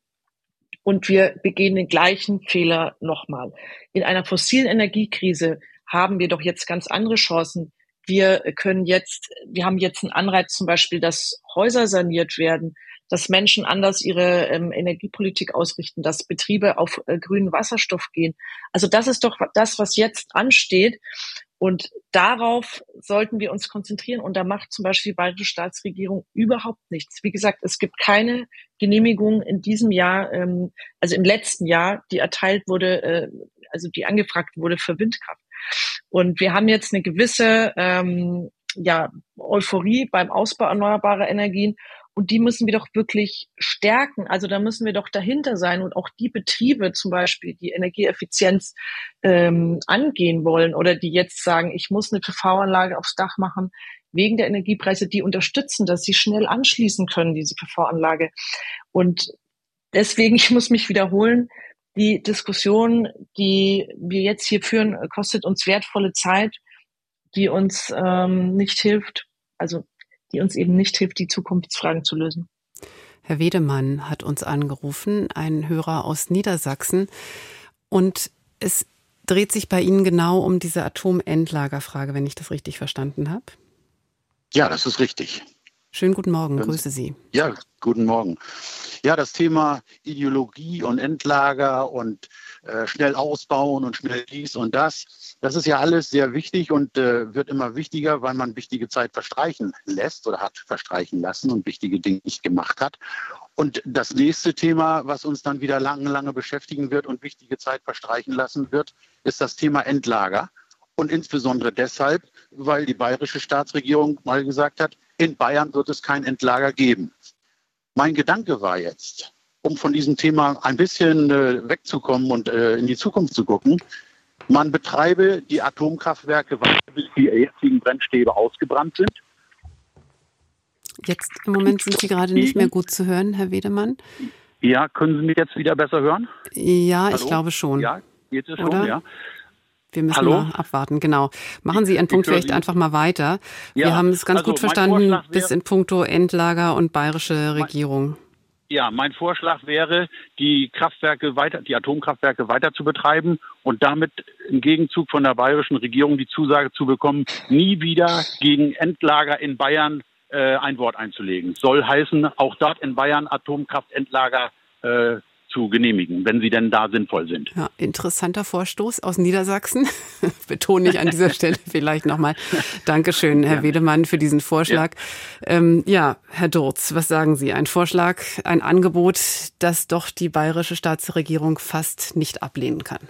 und wir begehen den gleichen Fehler nochmal. In einer fossilen Energiekrise haben wir doch jetzt ganz andere Chancen. Wir können jetzt, wir haben jetzt einen Anreiz zum Beispiel, dass Häuser saniert werden, dass Menschen anders ihre ähm, Energiepolitik ausrichten, dass Betriebe auf äh, grünen Wasserstoff gehen. Also das ist doch das, was jetzt ansteht. Und darauf sollten wir uns konzentrieren. Und da macht zum Beispiel die bayerische Staatsregierung überhaupt nichts. Wie gesagt, es gibt keine Genehmigung in diesem Jahr, ähm, also im letzten Jahr, die erteilt wurde, äh, also die angefragt wurde für Windkraft. Und wir haben jetzt eine gewisse ähm, ja, Euphorie beim Ausbau erneuerbarer Energien. Und die müssen wir doch wirklich stärken. Also da müssen wir doch dahinter sein und auch die Betriebe zum Beispiel, die Energieeffizienz ähm, angehen wollen oder die jetzt sagen, ich muss eine P V-Anlage aufs Dach machen wegen der Energiepreise, die unterstützen, dass sie schnell anschließen können, diese P V-Anlage. Und deswegen, ich muss mich wiederholen, die Diskussion, die wir jetzt hier führen, kostet uns wertvolle Zeit, die uns ähm, nicht hilft. Also die uns eben nicht hilft, die Zukunftsfragen zu lösen. Herr Wedemann hat uns angerufen, ein Hörer aus Niedersachsen. Und es dreht sich bei Ihnen genau um diese Atomendlagerfrage, wenn ich das richtig verstanden habe. Ja, das ist richtig. Schönen guten Morgen, grüße Sie. Ja, guten Morgen. Ja, das Thema Ideologie und Endlager und äh, schnell ausbauen und schnell dies und das, das ist ja alles sehr wichtig und äh, wird immer wichtiger, weil man wichtige Zeit verstreichen lässt oder hat verstreichen lassen und wichtige Dinge nicht gemacht hat. Und das nächste Thema, was uns dann wieder lange, lange beschäftigen wird und wichtige Zeit verstreichen lassen wird, ist das Thema Endlager. Und insbesondere deshalb, weil die bayerische Staatsregierung mal gesagt hat, in Bayern wird es kein Endlager geben. Mein Gedanke war jetzt, um von diesem Thema ein bisschen äh, wegzukommen und äh, in die Zukunft zu gucken, man betreibe die Atomkraftwerke weiter, bis die jetzigen Brennstäbe ausgebrannt sind. Jetzt im Moment sind Sie gerade nicht mehr gut zu hören, Herr Wedemann. Ja, können Sie mich jetzt wieder besser hören? Ja, Hallo? Ich glaube schon. Ja, geht es schon, Oder? Ja. Wir müssen Hallo? mal abwarten, genau. Machen Sie Ihren Punkt vielleicht einfach mal weiter. Ja, Wir haben es ganz also gut mein verstanden, Vorschlag bis wäre- in puncto Endlager und bayerische Regierung. Ja, mein Vorschlag wäre, die Kraftwerke weiter, die Atomkraftwerke weiter zu betreiben und damit im Gegenzug von der bayerischen Regierung die Zusage zu bekommen, nie wieder gegen Endlager in Bayern äh, ein Wort einzulegen. Soll heißen, auch dort in Bayern Atomkraftendlager äh, zu genehmigen, wenn sie denn da sinnvoll sind. Ja, interessanter Vorstoß aus Niedersachsen. Betone ich an dieser Stelle vielleicht nochmal. Dankeschön, Herr Wedemann, für diesen Vorschlag. Ja. Ähm, ja, Herr Durz, was sagen Sie? Ein Vorschlag, ein Angebot, das doch die bayerische Staatsregierung fast nicht ablehnen kann.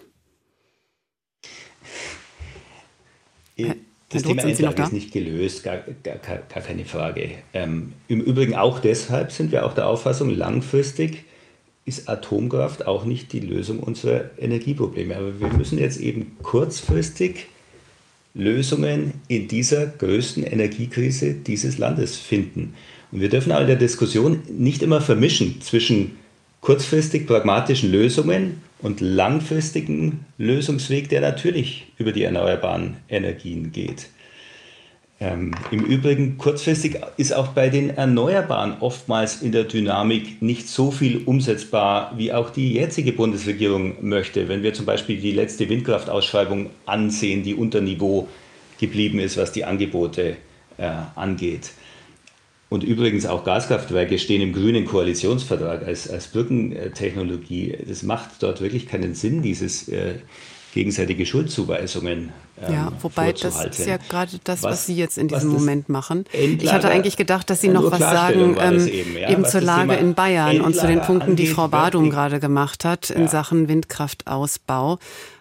Das Herr Thema Durz, sind Sie noch Endlager da? ist nicht gelöst, gar, gar, gar keine Frage. Ähm, Im Übrigen auch deshalb sind wir auch der Auffassung, langfristig ist Atomkraft auch nicht die Lösung unserer Energieprobleme. Aber wir müssen jetzt eben kurzfristig Lösungen in dieser größten Energiekrise dieses Landes finden. Und wir dürfen aber in der Diskussion nicht immer vermischen zwischen kurzfristig pragmatischen Lösungen und langfristigen Lösungsweg, der natürlich über die erneuerbaren Energien geht. Ähm, Im Übrigen, kurzfristig ist auch bei den Erneuerbaren oftmals in der Dynamik nicht so viel umsetzbar, wie auch die jetzige Bundesregierung möchte. Wenn wir zum Beispiel die letzte Windkraftausschreibung ansehen, die unter Niveau geblieben ist, was die Angebote äh, angeht. Und übrigens auch Gaskraftwerke stehen im grünen Koalitionsvertrag als, als Brückentechnologie. Das macht dort wirklich keinen Sinn, dieses äh, gegenseitige Schuldzuweisungen ähm, Ja, wobei das vorzuhalten. ist ja gerade das, was, Was- Sie jetzt in was diesem das Moment machen. Endlager- Ich hatte eigentlich gedacht, dass Sie Ja, noch nur was Klarstellung sagen, war das ähm, eben, ja, eben was zur das Lage Thema in Bayern und zu den Endlager Punkten, die angeht, Frau Badum wirklich. gerade gemacht hat in Ja. Sachen Windkraftausbau.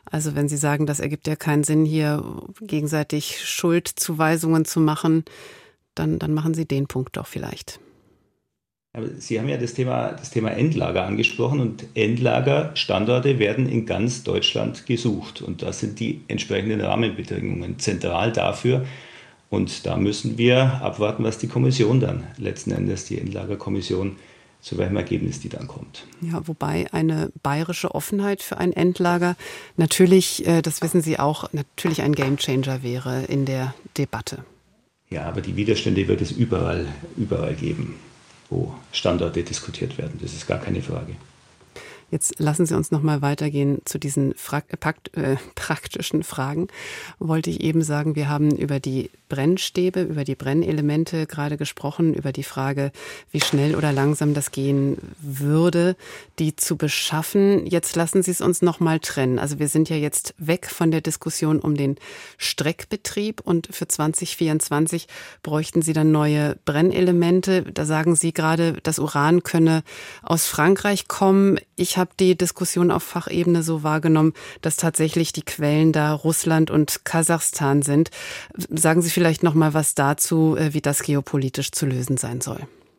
Also wenn Sie sagen, das ergibt ja keinen Sinn, hier gegenseitig Schuldzuweisungen zu machen, dann, dann machen Sie den Punkt doch vielleicht. Aber Sie haben ja das Thema, das Thema Endlager angesprochen und Endlagerstandorte werden in ganz Deutschland gesucht. Und das sind die entsprechenden Rahmenbedingungen zentral dafür. Und da müssen wir abwarten, was die Kommission dann, letzten Endes die Endlagerkommission, zu welchem Ergebnis die dann kommt. Ja, wobei eine bayerische Offenheit für ein Endlager natürlich, das wissen Sie auch, natürlich ein Gamechanger wäre in der Debatte. Ja, aber die Widerstände wird es überall, überall geben, wo Standorte diskutiert werden. Das ist gar keine Frage. Jetzt lassen Sie uns noch mal weitergehen zu diesen Fra- Pakt, äh, praktischen Fragen. Wollte ich eben sagen, wir haben über die Brennstäbe, über die Brennelemente gerade gesprochen, über die Frage, wie schnell oder langsam das gehen würde, die zu beschaffen. Jetzt lassen Sie es uns noch mal trennen. Also wir sind ja jetzt weg von der Diskussion um den Streckbetrieb und für zwanzig vierundzwanzig bräuchten Sie dann neue Brennelemente. Da sagen Sie gerade, das Uran könne aus Frankreich kommen. Ich habe die Diskussion auf Fachebene so wahrgenommen, dass tatsächlich die Quellen da Russland und Kasachstan sind. Sagen Sie vielleicht noch mal was dazu, wie das geopolitisch zu lösen sein soll.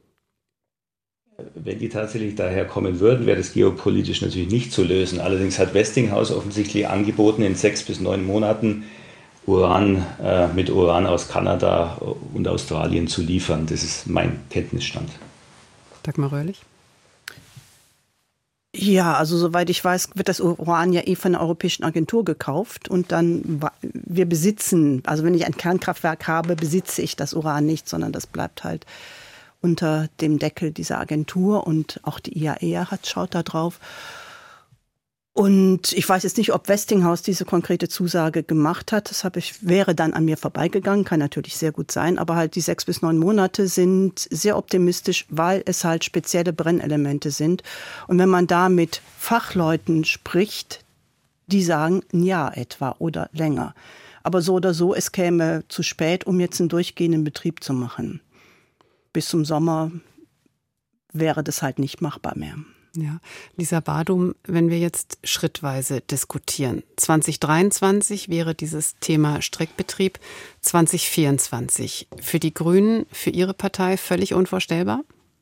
Wenn die tatsächlich daher kommen würden, wäre das geopolitisch natürlich nicht zu lösen. Allerdings hat Westinghouse offensichtlich angeboten, in sechs bis neun Monaten Uran äh, mit Uran aus Kanada und Australien zu liefern. Das ist mein Kenntnisstand. Dagmar Röhrlich? Ja, also soweit ich weiß, wird das Uran ja eh von der Europäischen Agentur gekauft und dann, wir besitzen, also wenn ich ein Kernkraftwerk habe, besitze ich das Uran nicht, sondern das bleibt halt unter dem Deckel dieser Agentur und auch die I A E A hat, schaut da drauf. Und ich weiß jetzt nicht, ob Westinghouse diese konkrete Zusage gemacht hat. Das habe ich, wäre dann an mir vorbeigegangen, kann natürlich sehr gut sein. Aber halt die sechs bis neun Monate sind sehr optimistisch, weil es halt spezielle Brennelemente sind. Und wenn man da mit Fachleuten spricht, die sagen ein Jahr etwa oder länger. Aber so oder so, es käme zu spät, um jetzt einen durchgehenden Betrieb zu machen. Bis zum Sommer wäre das halt nicht machbar mehr. Ja, Lisa Badum, wenn wir jetzt schrittweise diskutieren. zwanzig dreiundzwanzig wäre dieses Thema Streckbetrieb, zwanzig vierundzwanzig. Für die Grünen, für Ihre Partei völlig unvorstellbar?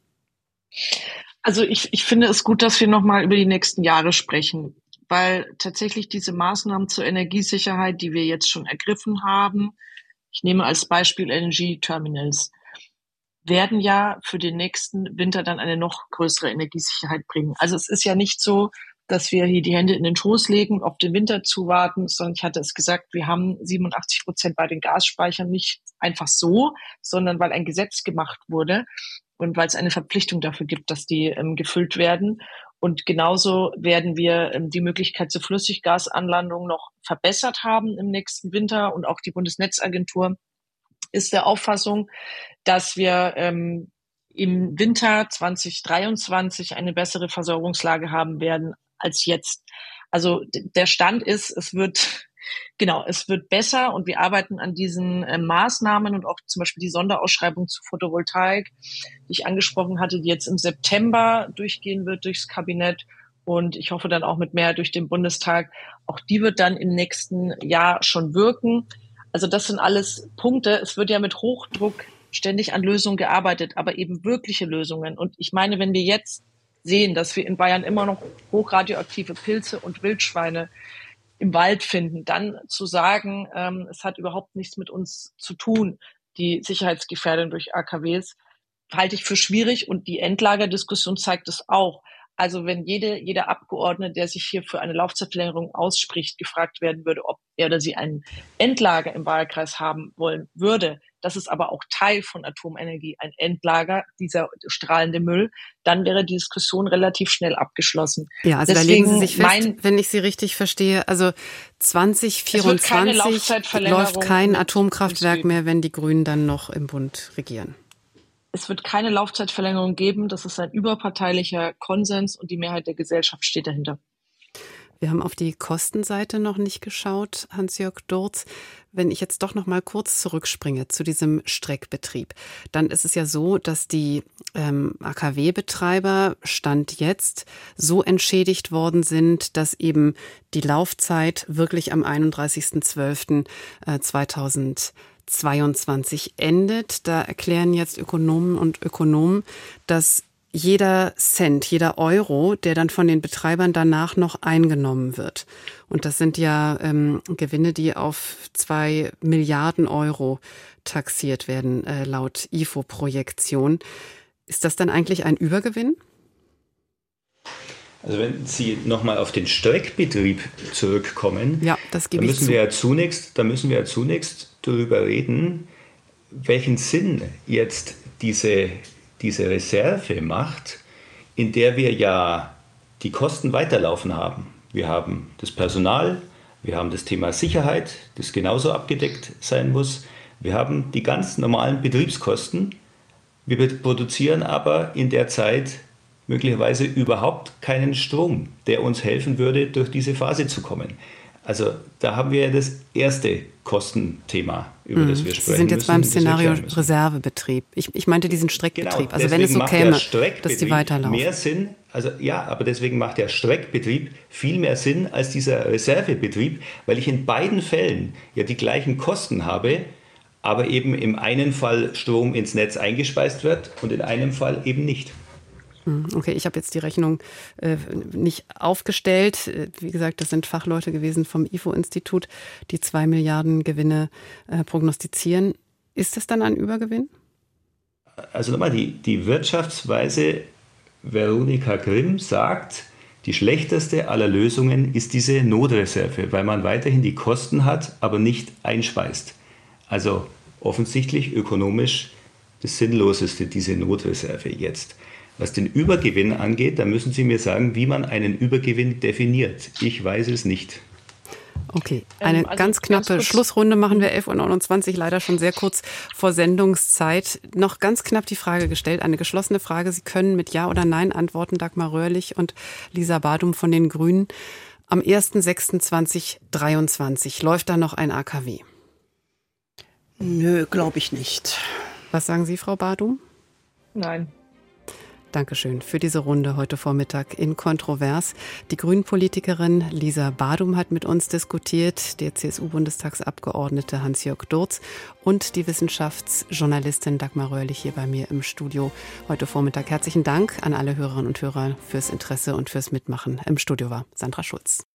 Also ich, ich finde es gut, dass wir nochmal über die nächsten Jahre sprechen, weil tatsächlich diese Maßnahmen zur Energiesicherheit, die wir jetzt schon ergriffen haben, ich nehme als Beispiel L N G-Terminals, werden ja für den nächsten Winter dann eine noch größere Energiesicherheit bringen. Also es ist ja nicht so, dass wir hier die Hände in den Schoß legen, auf den Winter zuwarten, sondern ich hatte es gesagt, wir haben siebenundachtzig Prozent bei den Gasspeichern nicht einfach so, sondern weil ein Gesetz gemacht wurde und weil es eine Verpflichtung dafür gibt, dass die ähm, gefüllt werden. Und genauso werden wir ähm, die Möglichkeit zur Flüssiggasanlandung noch verbessert haben im nächsten Winter und auch die Bundesnetzagentur ist der Auffassung, dass wir ähm, im Winter zwanzig dreiundzwanzig eine bessere Versorgungslage haben werden als jetzt. Also d- der Stand ist, es wird genau, es wird besser und wir arbeiten an diesen äh, Maßnahmen und auch zum Beispiel die Sonderausschreibung zu Photovoltaik, die ich angesprochen hatte, die jetzt im September durchgehen wird durchs Kabinett und ich hoffe dann auch mit mehr durch den Bundestag. Auch die wird dann im nächsten Jahr schon wirken. Also das sind alles Punkte. Es wird ja mit Hochdruck ständig an Lösungen gearbeitet, aber eben wirkliche Lösungen. Und ich meine, wenn wir jetzt sehen, dass wir in Bayern immer noch hochradioaktive Pilze und Wildschweine im Wald finden, dann zu sagen, ähm, es hat überhaupt nichts mit uns zu tun, die Sicherheitsgefährdung durch A K Ws, halte ich für schwierig. Und die Endlagerdiskussion zeigt es auch. Also wenn jede, jeder Abgeordnete, der sich hier für eine Laufzeitverlängerung ausspricht, gefragt werden würde, ob er oder sie ein Endlager im Wahlkreis haben wollen würde, das ist aber auch Teil von Atomenergie, ein Endlager, dieser strahlende Müll, dann wäre die Diskussion relativ schnell abgeschlossen. Ja, also Deswegen da legen Sie sich fest, mein, wenn ich Sie richtig verstehe, also zwanzig vierundzwanzig läuft kein Atomkraftwerk mehr, wenn die Grünen dann noch im Bund regieren. Es wird keine Laufzeitverlängerung geben. Das ist ein überparteilicher Konsens und die Mehrheit der Gesellschaft steht dahinter. Wir haben auf die Kostenseite noch nicht geschaut, Hans-Jörg Durz. wenn ich jetzt doch noch mal kurz zurückspringe zu diesem Streckbetrieb, dann ist es ja so, dass die ähm, A K W-Betreiber Stand jetzt so entschädigt worden sind, dass eben die Laufzeit wirklich am einunddreißigsten zwölften zweitausendzweiundzwanzig endet. Da erklären jetzt Ökonomen und Ökonomen, dass jeder Cent, jeder Euro, der dann von den Betreibern danach noch eingenommen wird. Und das sind ja ähm, Gewinne, die auf zwei Milliarden Euro taxiert werden, äh, laut I F O-Projektion. Ist das dann eigentlich ein Übergewinn? Also wenn Sie nochmal auf den Streckbetrieb zurückkommen, ja, das gebe dann ich müssen zu. wir ja zunächst, dann müssen wir ja zunächst darüber reden, welchen Sinn jetzt diese diese Reserve macht, in der wir ja die Kosten weiterlaufen haben. Wir haben das Personal, wir haben das Thema Sicherheit, das genauso abgedeckt sein muss. Wir haben die ganz normalen Betriebskosten. Wir produzieren aber in der Zeit möglicherweise überhaupt keinen Strom, der uns helfen würde, durch diese Phase zu kommen. Also da haben wir das erste Kostenthema, über mhm. das wir sprechen. Sie sind jetzt müssen, beim Szenario Reservebetrieb. Ich, ich meinte diesen Streckbetrieb. Genau, also wenn es so käme, dass die weiterlaufen. Mehr Sinn, also ja, aber deswegen macht der Streckbetrieb viel mehr Sinn als dieser Reservebetrieb, weil ich in beiden Fällen ja die gleichen Kosten habe, aber eben im einen Fall Strom ins Netz eingespeist wird und in einem Fall eben nicht. Okay, ich habe jetzt die Rechnung äh, nicht aufgestellt. Wie gesagt, das sind Fachleute gewesen vom I F O-Institut, die zwei Milliarden Gewinne äh, prognostizieren. Ist das dann ein Übergewinn? Also nochmal, die, die Wirtschaftsweise Veronika Grimm sagt, die schlechteste aller Lösungen ist diese Notreserve, weil man weiterhin die Kosten hat, aber nicht einspeist. Also offensichtlich ökonomisch das Sinnloseste, diese Notreserve jetzt. Was den Übergewinn angeht, da müssen Sie mir sagen, wie man einen Übergewinn definiert. Ich weiß es nicht. Okay, eine ähm, also ganz knappe ganz Schlussrunde machen wir, elf Uhr neunundzwanzig, leider schon sehr kurz vor Sendungszeit. Noch ganz knapp die Frage gestellt, eine geschlossene Frage. Sie können mit Ja oder Nein antworten, Dagmar Röhrlich und Lisa Badum von den Grünen. Am erster sechster zweitausenddreiundzwanzig läuft da noch ein A K W? Nö, glaube ich nicht. Was sagen Sie, Frau Badum? Nein. Dankeschön für diese Runde heute Vormittag in Kontrovers. Die Grünen-Politikerin Lisa Badum hat mit uns diskutiert, der C S U-Bundestagsabgeordnete Hans-Jörg Durz und die Wissenschaftsjournalistin Dagmar Röhrlich hier bei mir im Studio heute Vormittag. Herzlichen Dank an alle Hörerinnen und Hörer fürs Interesse und fürs Mitmachen. Im Studio war Sandra Schulz.